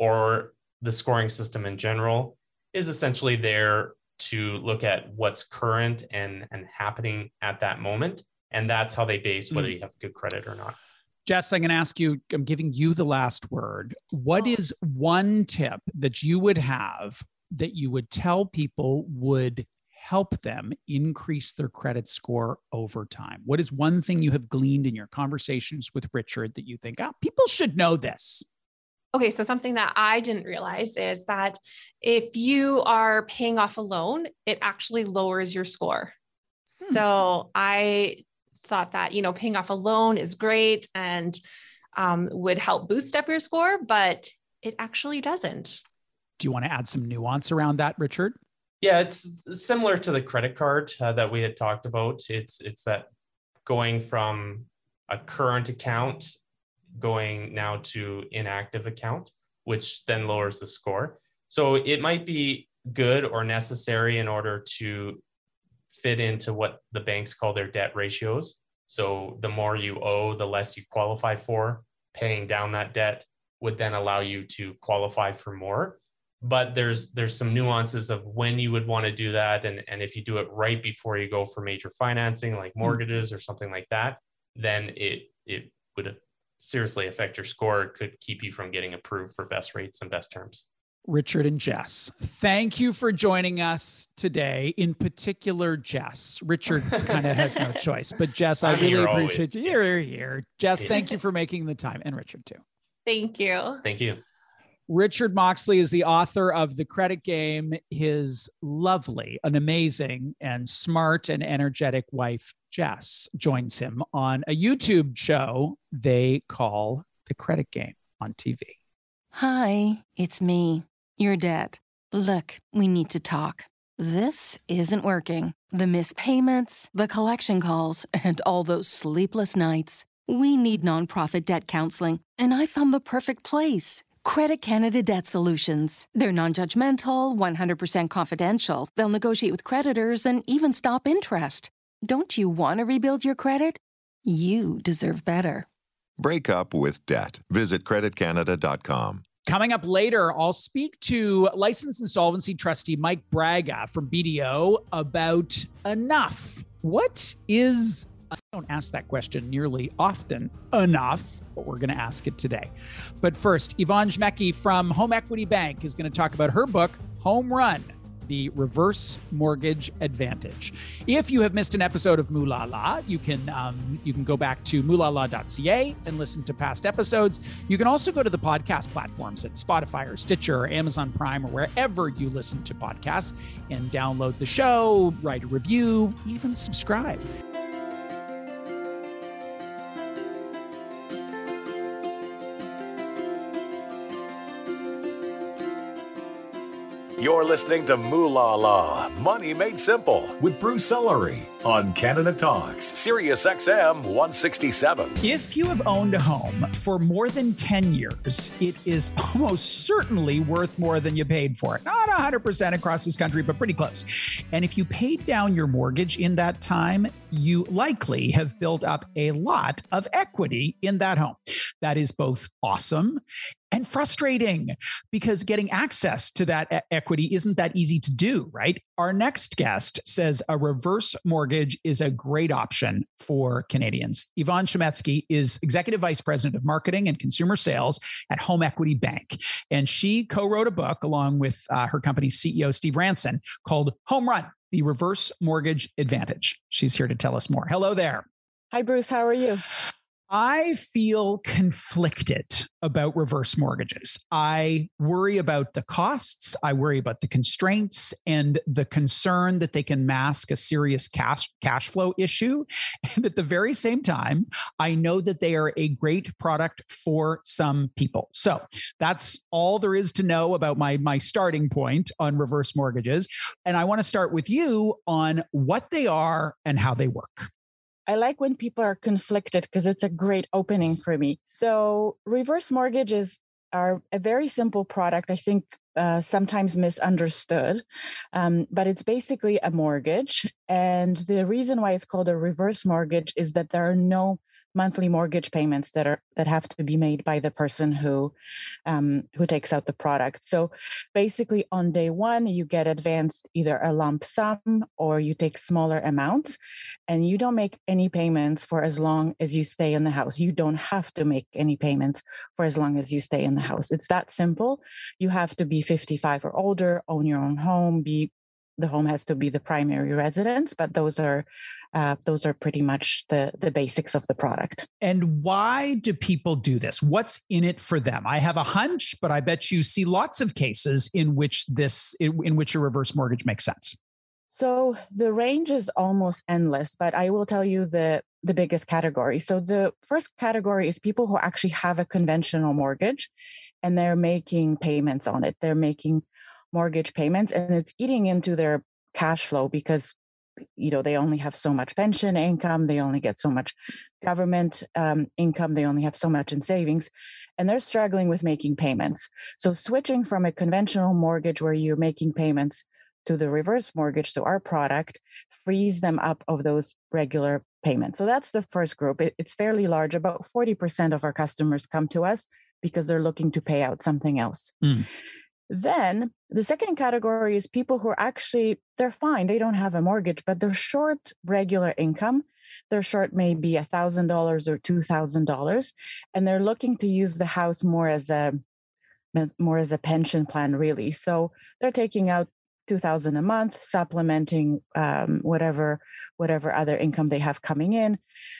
or the scoring system in general, is essentially there to look at what's current and, and happening at that moment. And that's how they base whether you have good credit or not. Jess, I'm going to ask you, I'm giving you the last word. What oh. is one tip that you would have that you would tell people would help them increase their credit score over time? What is one thing you have gleaned in your conversations with Richard that you think, oh, people should know this? Okay, so something that I didn't realize is that if you are paying off a loan, it actually lowers your score. Hmm. So I thought that, you know, paying off a loan is great and um, would help boost up your score, but it actually doesn't. Do you want to add some nuance around that, Richard? Yeah, it's similar to the credit card uh, that we had talked about. It's it's that going from a current account going now to inactive account, which then lowers the score. So it might be good or necessary in order to fit into what the banks call their debt ratios. So the more you owe, the less you qualify for. Paying down that debt would then allow you to qualify for more. But there's there's some nuances of when you would want to do that. And, and if you do it right before you go for major financing, like mortgages or something like that, then it it would seriously affect your score. It could keep you from getting approved for best rates and best terms. Richard and Jess, thank you for joining us today. In particular, Jess. Richard kind of has no choice, but Jess, I really appreciate you. You're here. Jess, thank you for making the time, and Richard too. Thank you. Thank you. Richard Moxley is the author of The Credit Game. His lovely, an amazing, and smart and energetic wife, Jess, joins him on a YouTube show they call The Credit Game on T V. Hi, it's me, your debt. Look, we need to talk. This isn't working. The missed payments, the collection calls, and all those sleepless nights. We need nonprofit debt counseling, and I found the perfect place. Credit Canada Debt Solutions. They're non-judgmental, one hundred percent confidential. They'll negotiate with creditors and even stop interest. Don't you want to rebuild your credit? You deserve better. Break up with debt. Visit credit canada dot com. Coming up later, I'll speak to licensed insolvency trustee Mike Braga from B D O about enough. What is, I don't ask that question nearly often enough, but we're going to ask it today. But first, Yvonne Jmecki from Home Equity Bank is going to talk about her book, Home Run, the Reverse Mortgage Advantage. If you have missed an episode of Moolah La, you can um, you can go back to moolah la dot c a and listen to past episodes. You can also go to the podcast platforms at Spotify or Stitcher or Amazon Prime or wherever you listen to podcasts and download the show, write a review, even subscribe. You're listening to Moolah Law, Money Made Simple with Bruce Sellery on Canada Talks, Sirius X M one sixty-seven. If you have owned a home for more than ten years, it is almost certainly worth more than you paid for it. Not one hundred percent across this country, but pretty close. And if you paid down your mortgage in that time, you likely have built up a lot of equity in that home. That is both awesome and frustrating because getting access to that e- equity isn't that easy to do, right? Our next guest says a reverse mortgage is a great option for Canadians. Yvonne Chemetsky is Executive Vice President of Marketing and Consumer Sales at Home Equity Bank. And she co-wrote a book along with uh, her company's C E O, Steve Ranson, called Home Run, The Reverse Mortgage Advantage. She's here to tell us more. Hello there. Hi, Bruce. How are you? I feel conflicted about reverse mortgages. I worry about the costs. I worry about the constraints and the concern that they can mask a serious cash cash flow issue. And at the very same time, I know that they are a great product for some people. So that's all there is to know about my, my starting point on reverse mortgages. And I want to start with you on what they are and how they work. I like when people are conflicted because it's a great opening for me. So reverse mortgages are a very simple product, I think uh, sometimes misunderstood, um, but it's basically a mortgage. And the reason why it's called a reverse mortgage is that there are no monthly mortgage payments that are that have to be made by the person who um, who takes out the product. So basically on day one, you get advanced either a lump sum or you take smaller amounts and you don't make any payments for as long as you stay in the house. You don't have to make any payments for as long as you stay in the house. It's that simple. You have to be fifty-five or older, own your own home, be the home has to be the primary residence, but those are Uh, those are pretty much the, the basics of the product. And why do people do this? What's in it for them? I have a hunch, but I bet you see lots of cases in which this, in, in which a reverse mortgage makes sense. So the range is almost endless, but I will tell you the, the biggest category. So the first category is people who actually have a conventional mortgage and they're making payments on it. They're making mortgage payments and it's eating into their cash flow because you know, they only have so much pension income, they only get so much government um, income, they only have so much in savings, and they're struggling with making payments. So switching from a conventional mortgage where you're making payments to the reverse mortgage, to our product, frees them up of those regular payments. So that's the first group. It, it's fairly large. About forty percent of our customers come to us because they're looking to pay out something else. Mm. Then the second category is people who are actually, they're fine. They don't have a mortgage, but they're short regular income. They're short maybe one thousand dollars or two thousand dollars. And they're looking to use the house more as a, more as a pension plan, really. So they're taking out two thousand dollars a month, supplementing um, whatever, whatever other income they have coming in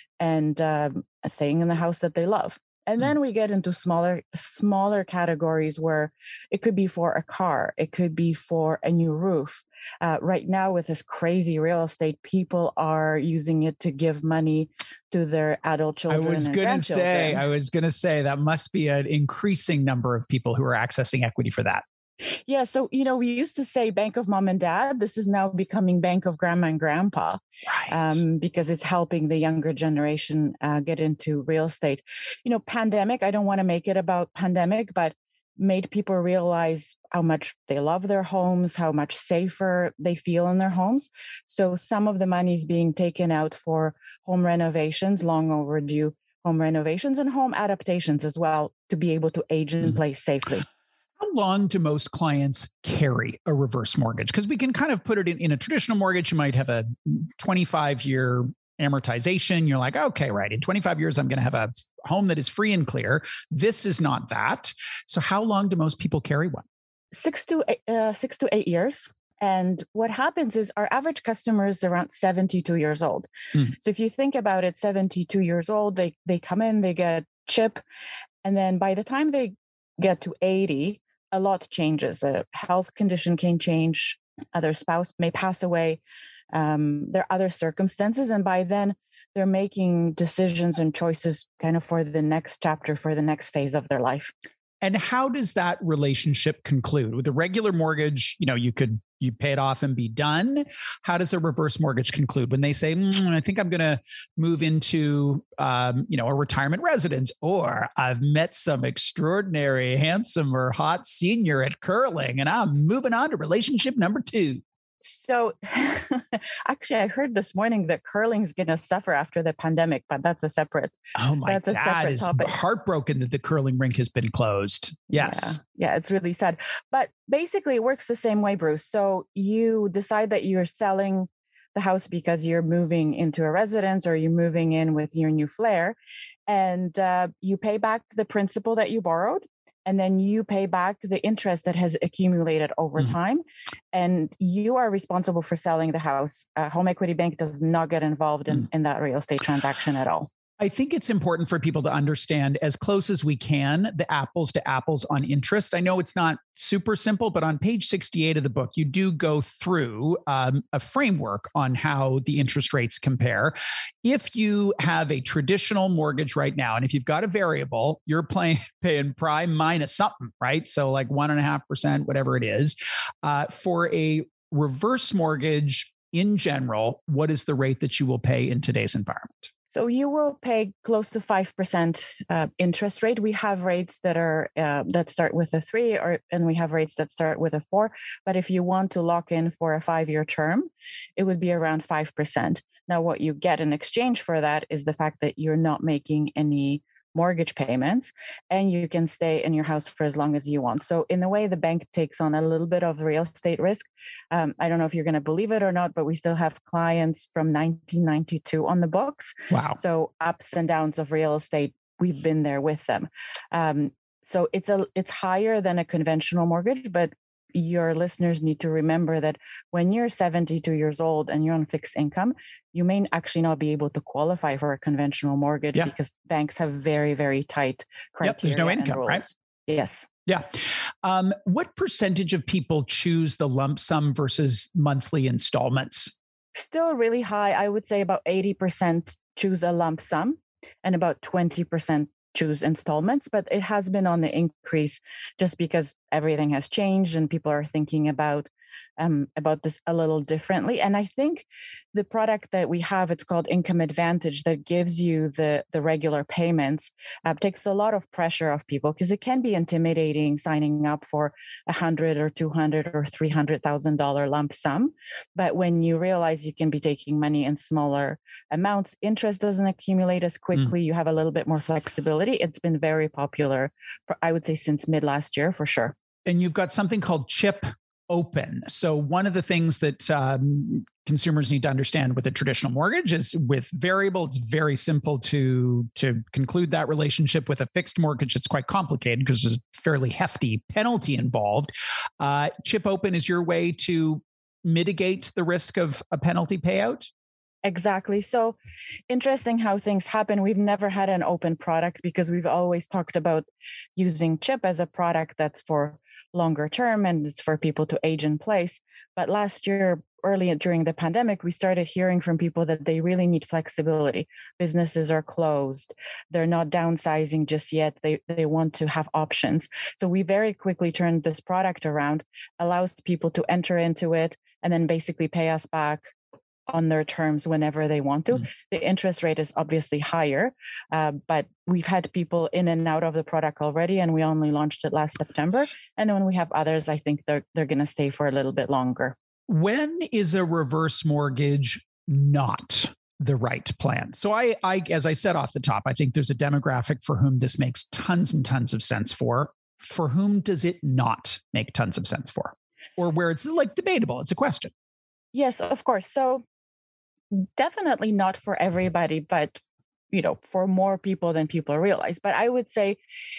and um, staying in the house that they love. And then we get into smaller, smaller categories where it could be for a car, it could be for a new roof. Uh, right now, with this crazy real estate, people are using it to give money to their adult children. I was and going to grandchildren. say, I was going to say that must be an increasing number of people who are accessing equity for that. Yeah. So, you know, we used to say bank of mom and dad. This is now becoming bank of grandma and grandpa, right. um, because it's helping the younger generation uh, get into real estate. You know, pandemic, I don't want to make it about pandemic, but made people realize how much they love their homes, how much safer they feel in their homes. So some of the money is being taken out for home renovations, long overdue home renovations and home adaptations as well, to be able to age in mm-hmm. place safely. How long do most clients carry a reverse mortgage? Because we can kind of put it in, in a traditional mortgage. You might have a twenty-five year amortization. You're like, okay, right. In twenty-five years, I'm going to have a home that is free and clear. This is not that. So how long do most people carry one? Six to eight, uh, six to eight years. And what happens is our average customer is around seventy-two years old. Mm. So if you think about it, seventy-two years old, they, they come in, they get CHIP. And then by the time they get to eighty, a lot changes. A health condition can change. Other spouse may pass away. Um, there are other circumstances. And by then, they're making decisions and choices kind of for the next chapter, for the next phase of their life. And how does that relationship conclude? With a regular mortgage, you know, you could you pay it off and be done. How does a reverse mortgage conclude when they say, mm, I think I'm going to move into, um, you know, a retirement residence, or I've met some extraordinary, handsome or hot senior at curling, and I'm moving on to relationship number two? So actually, I heard this morning that curling's going to suffer after the pandemic, but that's a separate. Oh, my that's a dad separate is topic. heartbroken that the curling rink has been closed. Yes. Yeah, yeah, it's really sad. But basically, it works the same way, Bruce. So you decide that you're selling the house because you're moving into a residence or you're moving in with your new flair, and uh, you pay back the principal that you borrowed. And then you pay back the interest that has accumulated over mm-hmm. time. And you are responsible for selling the house. Uh, Home Equity Bank does not get involved in, mm. in that real estate transaction at all. I think it's important for people to understand as close as we can the apples to apples on interest. I know it's not super simple, but on page sixty-eight of the book, you do go through um, a framework on how the interest rates compare. If you have a traditional mortgage right now, and if you've got a variable, you're playing, paying prime minus something, right? So like one and a half percent, whatever it is. Uh, for a reverse mortgage in general, what is the rate that you will pay in today's environment? So you will pay close to five percent uh, interest rate. We have rates that are uh, that start with a three, or and we have rates that start with a four. But if you want to lock in for a five-year term, it would be around five percent. Now, what you get in exchange for that is the fact that you're not making any mortgage payments, and you can stay in your house for as long as you want. So in a way, the bank takes on a little bit of real estate risk. Um, I don't know if you're going to believe it or not, but we still have clients from nineteen ninety-two on the books. Wow. So ups and downs of real estate, we've been there with them. Um, so it's a it's higher than a conventional mortgage, but your listeners need to remember that when you're seventy-two years old and you're on fixed income, you may actually not be able to qualify for a conventional mortgage yeah. because banks have very, very tight criteria. Yep, there's no income, right? Yes. Yeah. Um, what percentage of people choose the lump sum versus monthly installments? Still really high. I would say about eighty percent choose a lump sum and about twenty percent choose installments, but it has been on the increase just because everything has changed and people are thinking about um, about this a little differently. And I think the product that we have, it's called Income Advantage, that gives you the, the regular payments, uh, takes a lot of pressure off people because it can be intimidating signing up for a hundred or two hundred or three hundred thousand dollar lump sum. But when you realize you can be taking money in smaller amounts, interest doesn't accumulate as quickly. Mm. You have a little bit more flexibility. It's been very popular, I would say, since mid last year for sure. And you've got something called Chip Open. So one of the things that um, consumers need to understand with a traditional mortgage is with variable, it's very simple to, to conclude that relationship. With a fixed mortgage, it's quite complicated because there's a fairly hefty penalty involved. Uh, Chip Open is your way to mitigate the risk of a penalty payout? Exactly. So interesting how things happen. We've never had an open product because we've always talked about using Chip as a product that's for longer term and it's for people to age in place. But last year, early during the pandemic, we started hearing from people that they really need flexibility. Businesses are closed. They're not downsizing just yet. They, they want to have options. So we very quickly turned this product around, allows people to enter into it and then basically pay us back on their terms whenever they want to. Mm. The interest rate is obviously higher, uh, but we've had people in and out of the product already, and we only launched it last September. And when we have others, I think they're they're going to stay for a little bit longer. When is a reverse mortgage not the right plan? So I, I, as I said off the top, I think there's a demographic for whom this makes tons and tons of sense for. For whom does it not make tons of sense for? Or where it's like debatable, it's a question. Yes, of course. So definitely not for everybody, but you know, for more people than people realize. But I would say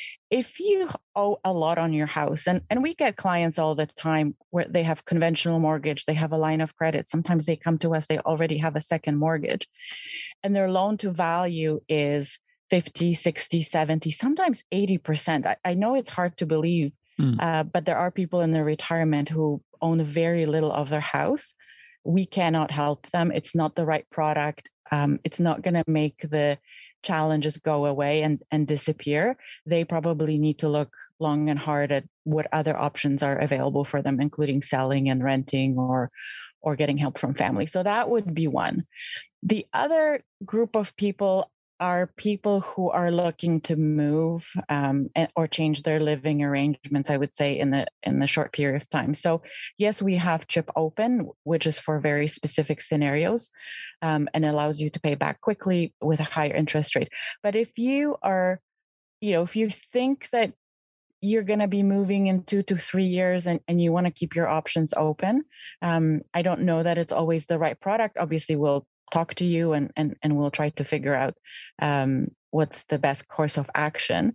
if you owe a lot on your house, and, and we get clients all the time where they have conventional mortgage, they have a line of credit. Sometimes they come to us, they already have a second mortgage, and their loan to value is fifty, sixty, seventy, sometimes eighty percent. I, I know it's hard to believe, mm. uh, but there are people in their retirement who own very little of their house. We cannot help them. It's not the right product. Um, it's not going to make the challenges go away and, and disappear, they probably need to look long and hard at what other options are available for them, including selling and renting or or getting help from family. So that would be one. The other group of people are people who are looking to move um, and, or change their living arrangements, I would say, in the in the short period of time. So yes, we have CHIP Open, which is for very specific scenarios um, and allows you to pay back quickly with a higher interest rate. But if you are, you know, if you think that you're going to be moving in two to three years and, and you want to keep your options open, um, I don't know that it's always the right product. Obviously, we'll talk to you and, and, and we'll try to figure out um, what's the best course of action.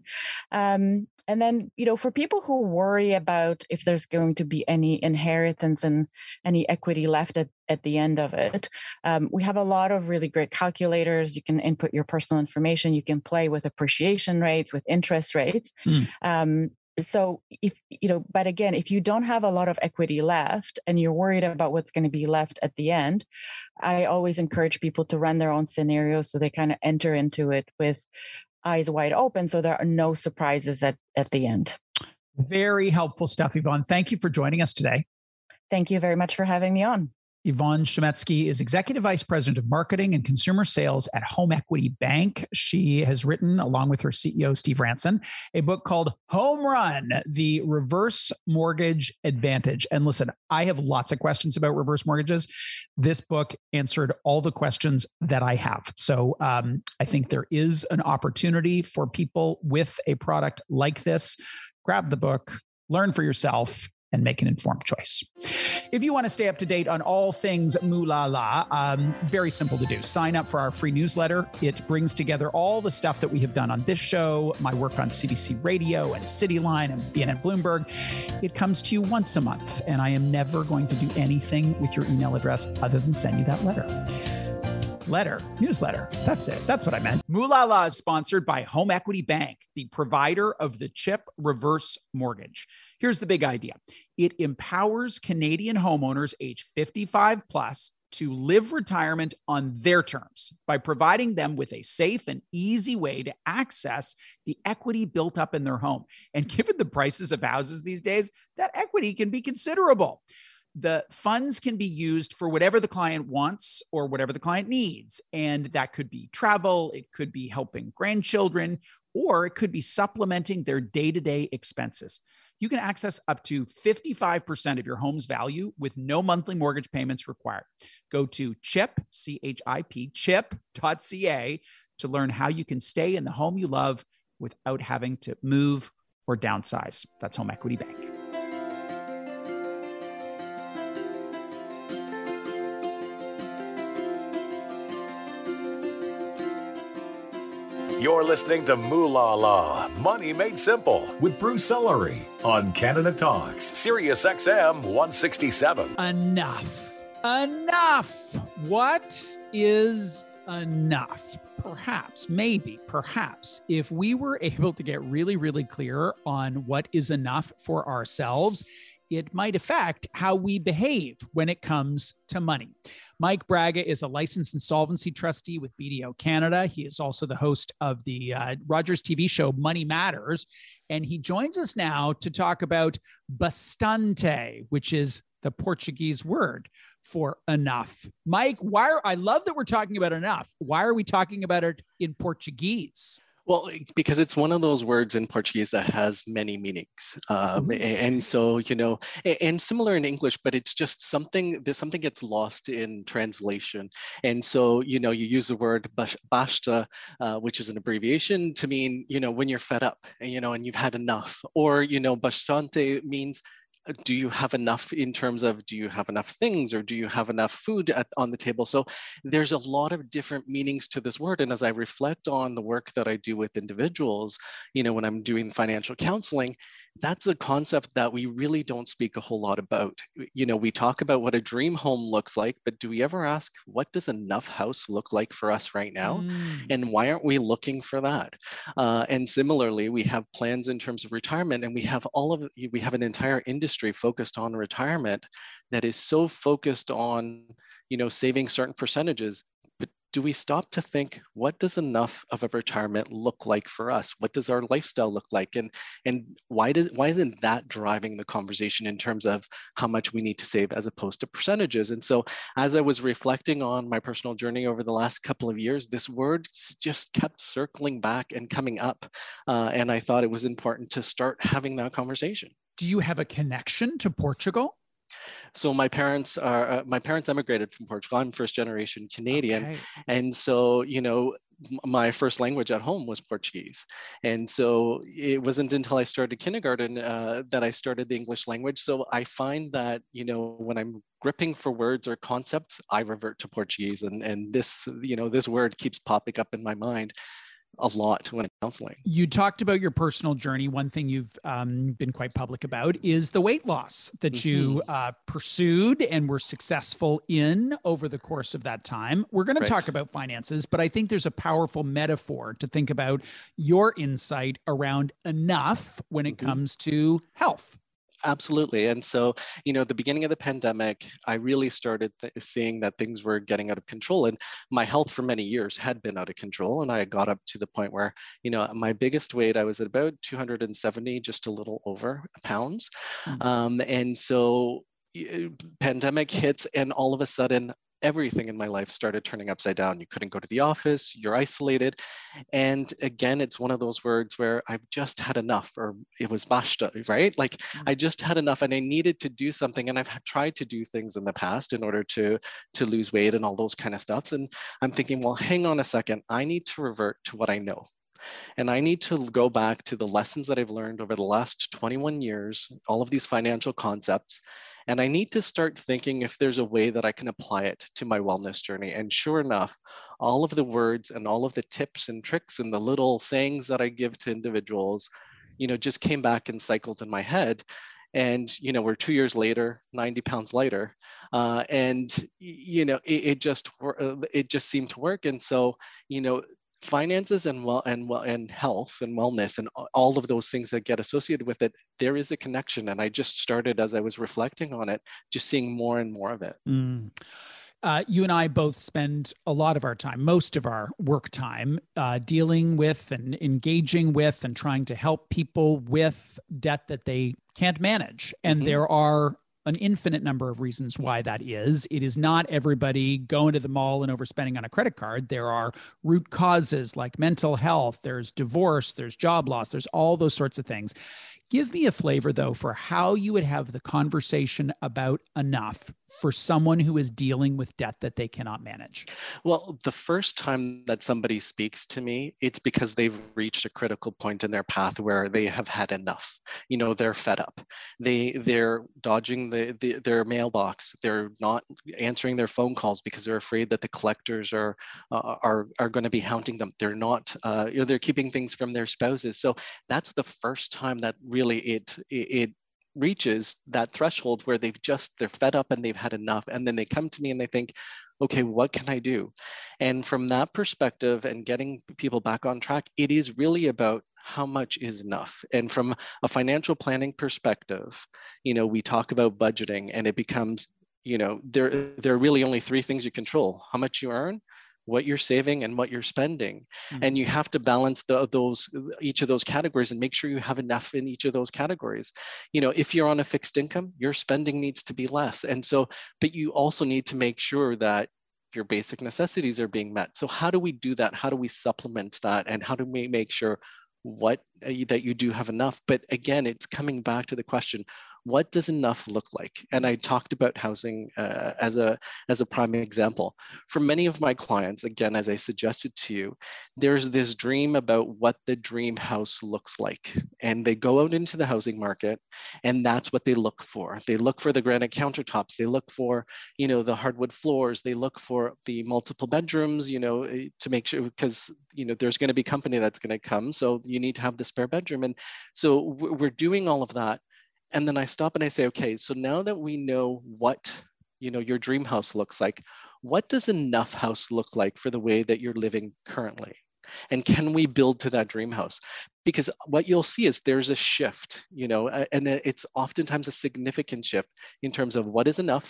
Um, and then, you know, for people who worry about if there's going to be any inheritance and any equity left at, at the end of it, um, we have a lot of really great calculators. You can input your personal information. You can play with appreciation rates, with interest rates. Mm. Um, So if, you know, but again, if you don't have a lot of equity left and you're worried about what's going to be left at the end, I always encourage people to run their own scenarios so they kind of enter into it with eyes wide open so there are no surprises at, at the end. Very helpful stuff, Yvonne. Thank you for joining us today. Thank you very much for having me on. Yvonne Chemetsky is Executive Vice President of Marketing and Consumer Sales at Home Equity Bank. She has written, along with her C E O, Steve Ranson, a book called Home Run, The Reverse Mortgage Advantage. And listen, I have lots of questions about reverse mortgages. This book answered all the questions that I have. So um, I think there is an opportunity for people with a product like this. Grab the book, learn for yourself, and make an informed choice. If you want to stay up to date on all things Moolah La, um, very simple to do. Sign up for our free newsletter. It brings together all the stuff that we have done on this show, my work on C B C Radio and Cityline and B N N Bloomberg. It comes to you once a month, and I am never going to do anything with your email address other than send you that letter. Letter, newsletter. That's it. That's what I meant. Moolah La is sponsored by Home Equity Bank, the provider of the CHIP Reverse Mortgage. Here's the big idea. It empowers Canadian homeowners age fifty-five plus to live retirement on their terms by providing them with a safe and easy way to access the equity built up in their home. And given the prices of houses these days, that equity can be considerable. The funds can be used for whatever the client wants or whatever the client needs. And that could be travel, it could be helping grandchildren, or it could be supplementing their day-to-day expenses. You can access up to fifty-five percent of your home's value with no monthly mortgage payments required. Go to CHIP, C H I P, chip dot C A to learn how you can stay in the home you love without having to move or downsize. That's Home Equity Bank. You're listening to Moolah La, Money Made Simple, with Bruce Ellery on Canada Talks, Sirius X M one sixty-seven. Enough. Enough. What is enough? Perhaps, maybe, perhaps, if we were able to get really, really clear on what is enough for ourselves, it might affect how we behave when it comes to money. Mike Braga is a licensed insolvency trustee with B D O Canada. He is also the host of the uh, Rogers T V show Money Matters. And he joins us now to talk about bastante, which is the Portuguese word for enough. Mike, why are, I love that we're talking about enough. Why are we talking about it in Portuguese? Well, because it's one of those words in Portuguese that has many meanings. Um, mm-hmm. And so, you know, and similar in English, but it's just something, there's something gets lost in translation. And so, you know, you use the word basta, uh, which is an abbreviation to mean, you know, when you're fed up, and, you know, and you've had enough. Or, you know, bastante means, do you have enough in terms of, do you have enough things, or do you have enough food at, on the table? So there's a lot of different meanings to this word. And as I reflect on the work that I do with individuals, you know, when I'm doing financial counseling, that's a concept that we really don't speak a whole lot about. You know, we talk about what a dream home looks like, but do we ever ask, what does enough house look like for us right now? Mm. And why aren't we looking for that? Uh, and similarly, we have plans in terms of retirement, and we have all of, we have an entire industry focused on retirement that is so focused on, you know, saving certain percentages. But do we stop to think, what does enough of a retirement look like for us? What does our lifestyle look like? And, and why, does, why isn't that driving the conversation in terms of how much we need to save as opposed to percentages? And so as I was reflecting on my personal journey over the last couple of years, this word just kept circling back and coming up. Uh, and I thought it was important to start having that conversation. Do you have a connection to Portugal? So my parents are, uh, my parents emigrated from Portugal. I'm first generation Canadian. Okay. And so, you know, m- my first language at home was Portuguese. And so it wasn't until I started kindergarten uh, that I started the English language. So I find that, you know, when I'm gripping for words or concepts, I revert to Portuguese. And, and this, you know, this word keeps popping up in my mind a lot when I'm counseling. You talked about your personal journey. One thing you've um, been quite public about is the weight loss that mm-hmm. you uh, pursued and were successful in over the course of that time. We're going right. to talk about finances, but I think there's a powerful metaphor to think about your insight around enough when it mm-hmm. comes to health. Absolutely. And so, you know, the beginning of the pandemic, I really started th- seeing that things were getting out of control. And my health for many years had been out of control. And I got up to the point where, you know, my biggest weight, I was at about two hundred seventy, just a little over pounds. Mm-hmm. Um, and so uh, pandemic hits, and all of a sudden, everything in my life started turning upside down. You couldn't go to the office, you're isolated. And again, it's one of those words where I've just had enough, or it was basta, right? Like mm-hmm. I just had enough and I needed to do something. And I've tried to do things in the past in order to, to lose weight and all those kind of stuff. And I'm thinking, well, hang on a second, I need to revert to what I know. And I need to go back to the lessons that I've learned over the last twenty-one years, all of these financial concepts. And I need to start thinking if there's a way that I can apply it to my wellness journey. And sure enough, all of the words and all of the tips and tricks and the little sayings that I give to individuals, you know, just came back and cycled in my head. And, you know, we're two years later, ninety pounds lighter. Uh, and, you know, it, it just, it just seemed to work. And so, you know, finances and well and well and health and wellness and all of those things that get associated with it, there is a connection. And I just started, as I was reflecting on it, just seeing more and more of it. Mm. Uh, you and I both spend a lot of our time, most of our work time, uh, dealing with and engaging with and trying to help people with debt that they can't manage. And mm-hmm. there are an infinite number of reasons why that is. It is not everybody going to the mall and overspending on a credit card. There are root causes like mental health, there's divorce, there's job loss, there's all those sorts of things. Give me a flavor, though, for how you would have the conversation about enough for someone who is dealing with debt that they cannot manage. Well, the first time that somebody speaks to me, it's because they've reached a critical point in their path where they have had enough. You know, they're fed up. They, they're dodging the, the, their mailbox. They're not answering their phone calls because they're afraid that the collectors are, uh, are, are going to be hounding them. They're not, uh, you know, they're keeping things from their spouses. So that's the first time that really it, it, it reaches that threshold where they've just, they're fed up and they've had enough. And then they come to me and they think, okay, what can I do? And from that perspective and getting people back on track, it is really about how much is enough. And from a financial planning perspective, you know, we talk about budgeting and it becomes, you know, there, there are really only three things you control: how much you earn, what you're saving, and what you're spending. Mm-hmm. And you have to balance the, those, each of those categories and make sure you have enough in each of those categories. You know, if you're on a fixed income, your spending needs to be less. And so, but you also need to make sure that your basic necessities are being met. So how do we do that? How do we supplement that? And how do we make sure what uh, that you do have enough? But again, it's coming back to the question, what does enough look like? And I talked about housing uh, as a as a prime example. For many of my clients, again, as I suggested to you, there's this dream about what the dream house looks like. And they go out into the housing market and that's what they look for. They look for the granite countertops. They look for, you know, the hardwood floors. They look for the multiple bedrooms, you know, to make sure, because, you know, there's going to be company that's going to come. So you need to have the spare bedroom. And so we're doing all of that. And then I stop and I say, okay, so now that we know what, you know, your dream house looks like, what does enough house look like for the way that you're living currently? And can we build to that dream house? Because what you'll see is there's a shift, you know, and it's oftentimes a significant shift in terms of what is enough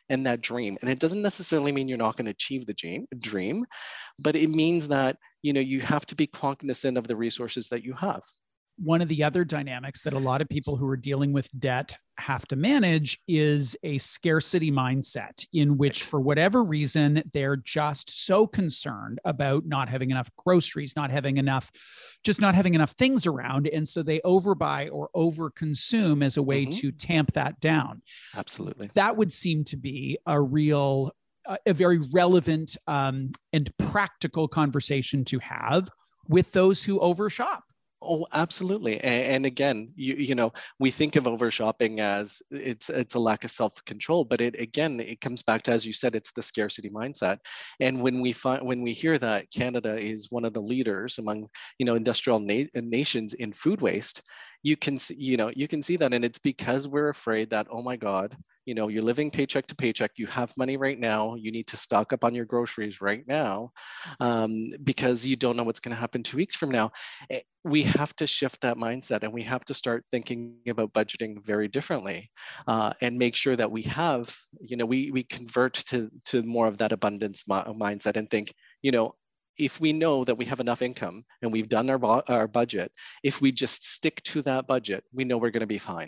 and that dream. And it doesn't necessarily mean you're not going to achieve the dream, dream, but it means that, you know, you have to be cognizant of the resources that you have. One of the other dynamics that a lot of people who are dealing with debt have to manage is a scarcity mindset, in which, for whatever reason, they're just so concerned about not having enough groceries, not having enough, just not having enough things around. And so they overbuy or overconsume as a way mm-hmm. to tamp that down. Absolutely. That would seem to be a real, uh, a very relevant um, and practical conversation to have with those who overshop. Oh, absolutely. And, and again, you you know, we think of overshopping as it's it's a lack of self-control, but it again, it comes back to, as you said, it's the scarcity mindset. And when we find when we hear that Canada is one of the leaders among, you know, industrial na- nations in food waste, you can see, you know, you can see that, and it's because we're afraid that, oh my God, you know, you're living paycheck to paycheck, you have money right now, you need to stock up on your groceries right now, um, because you don't know what's going to happen two weeks from now. We have to shift that mindset, and we have to start thinking about budgeting very differently, uh, and make sure that we have, you know, we we convert to to more of that abundance mi- mindset and think, you know, if we know that we have enough income and we've done our, our budget, if we just stick to that budget, we know we're going to be fine.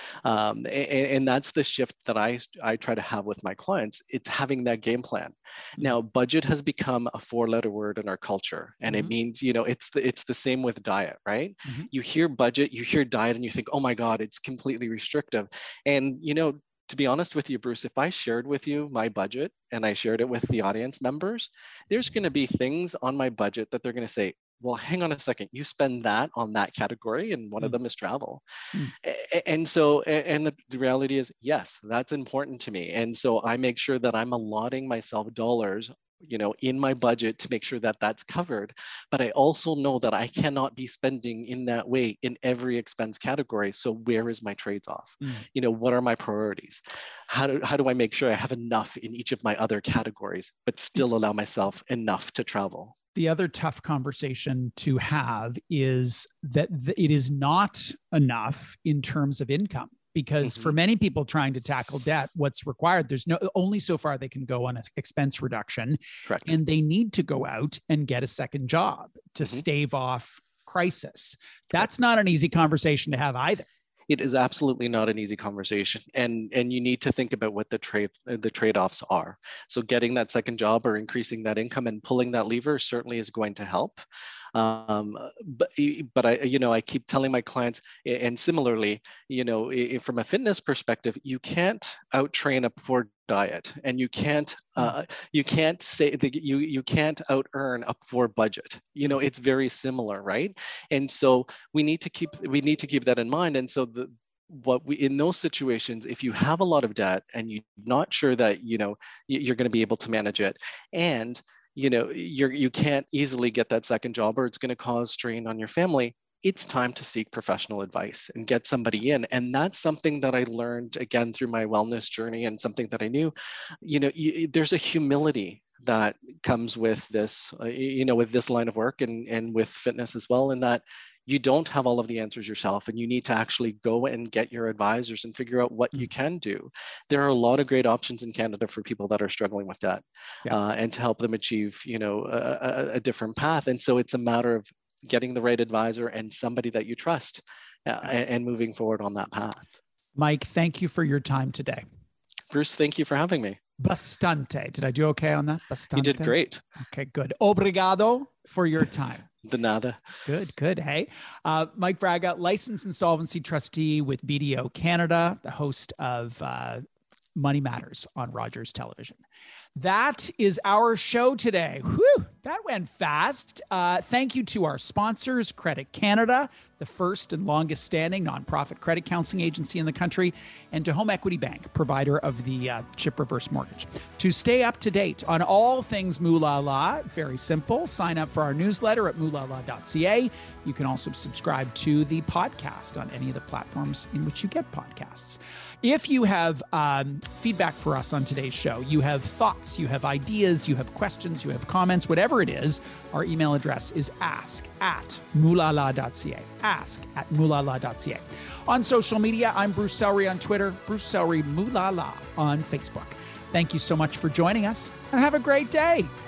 Um, and, and that's the shift that I, I try to have with my clients. It's having that game plan. Now, budget has become a four-letter word in our culture, and mm-hmm. it means, you know, it's the, it's the same with diet, right? Mm-hmm. You hear budget, you hear diet, and you think, oh my God, it's completely restrictive. And, you know, to be honest with you, Bruce, if I shared with you my budget and I shared it with the audience members, there's going to be things on my budget that they're going to say, well, hang on a second, you spend that on that category, and one mm. of them is travel. Mm. And so, and the, the reality is, yes, that's important to me. And so I make sure that I'm allotting myself dollars, you know, in my budget to make sure that that's covered. But I also know that I cannot be spending in that way in every expense category. So where is my trades off? Mm. You know, what are my priorities? How do, how do I make sure I have enough in each of my other categories, but still allow myself enough to travel? The other tough conversation to have is that it is not enough in terms of income. Because mm-hmm. for many people trying to tackle debt, what's required, there's no only so far they can go on an expense reduction. Correct. And they need to go out and get a second job to mm-hmm. stave off crisis. That's not an easy conversation to have either. It is absolutely not an easy conversation, and and you need to think about what the trade the trade-offs are. So getting that second job or increasing that income and pulling that lever certainly is going to help. Um, but but I you know I keep telling my clients, and similarly, you know, from a fitness perspective, you can't out-train a poor diet, and you can't uh, you can't say that you you can't out-earn a poor budget. You know, it's very similar, right? And so we need to keep we need to keep that in mind. And so the what we in those situations, if you have a lot of debt and you're not sure that you know you're going to be able to manage it, and you know you're you can't easily get that second job, or it's going to cause strain on your family, it's time to seek professional advice and get somebody in. And that's something that I learned, again, through my wellness journey, and something that I knew, you know, you, there's a humility that comes with this, uh, you know, with this line of work, and, and with fitness as well, in that you don't have all of the answers yourself, and you need to actually go and get your advisors and figure out what you can do. There are a lot of great options in Canada for people that are struggling with debt, yeah. uh, and to help them achieve, you know, a, a, a different path. And so it's a matter of getting the right advisor and somebody that you trust, uh, and, and moving forward on that path. Mike, thank you for your time today. Bruce, thank you for having me. Bastante. Did I do okay on that? Bastante. You did great. Okay, good. Obrigado for your time. De nada. Good, good. Hey, uh, Mike Braga, licensed insolvency trustee with B D O Canada, the host of uh, Money Matters on Rogers Television. That is our show today. Whew, that went fast. Uh, thank you to our sponsors, Credit Canada, the first and longest standing nonprofit credit counseling agency in the country, and to Home Equity Bank, provider of the uh, chip reverse mortgage. To stay up to date on all things Moolala, very simple. Sign up for our newsletter at moolala dot c a. You can also subscribe to the podcast on any of the platforms in which you get podcasts. If you have um, feedback for us on today's show, you have thoughts, you have ideas, you have questions, you have comments, whatever it is, our email address is ask at moolala dot c a. Ask at moolala dot c a. On social media, I'm Bruce Sellery on Twitter, Bruce Sellery Moolala on Facebook. Thank you so much for joining us and have a great day.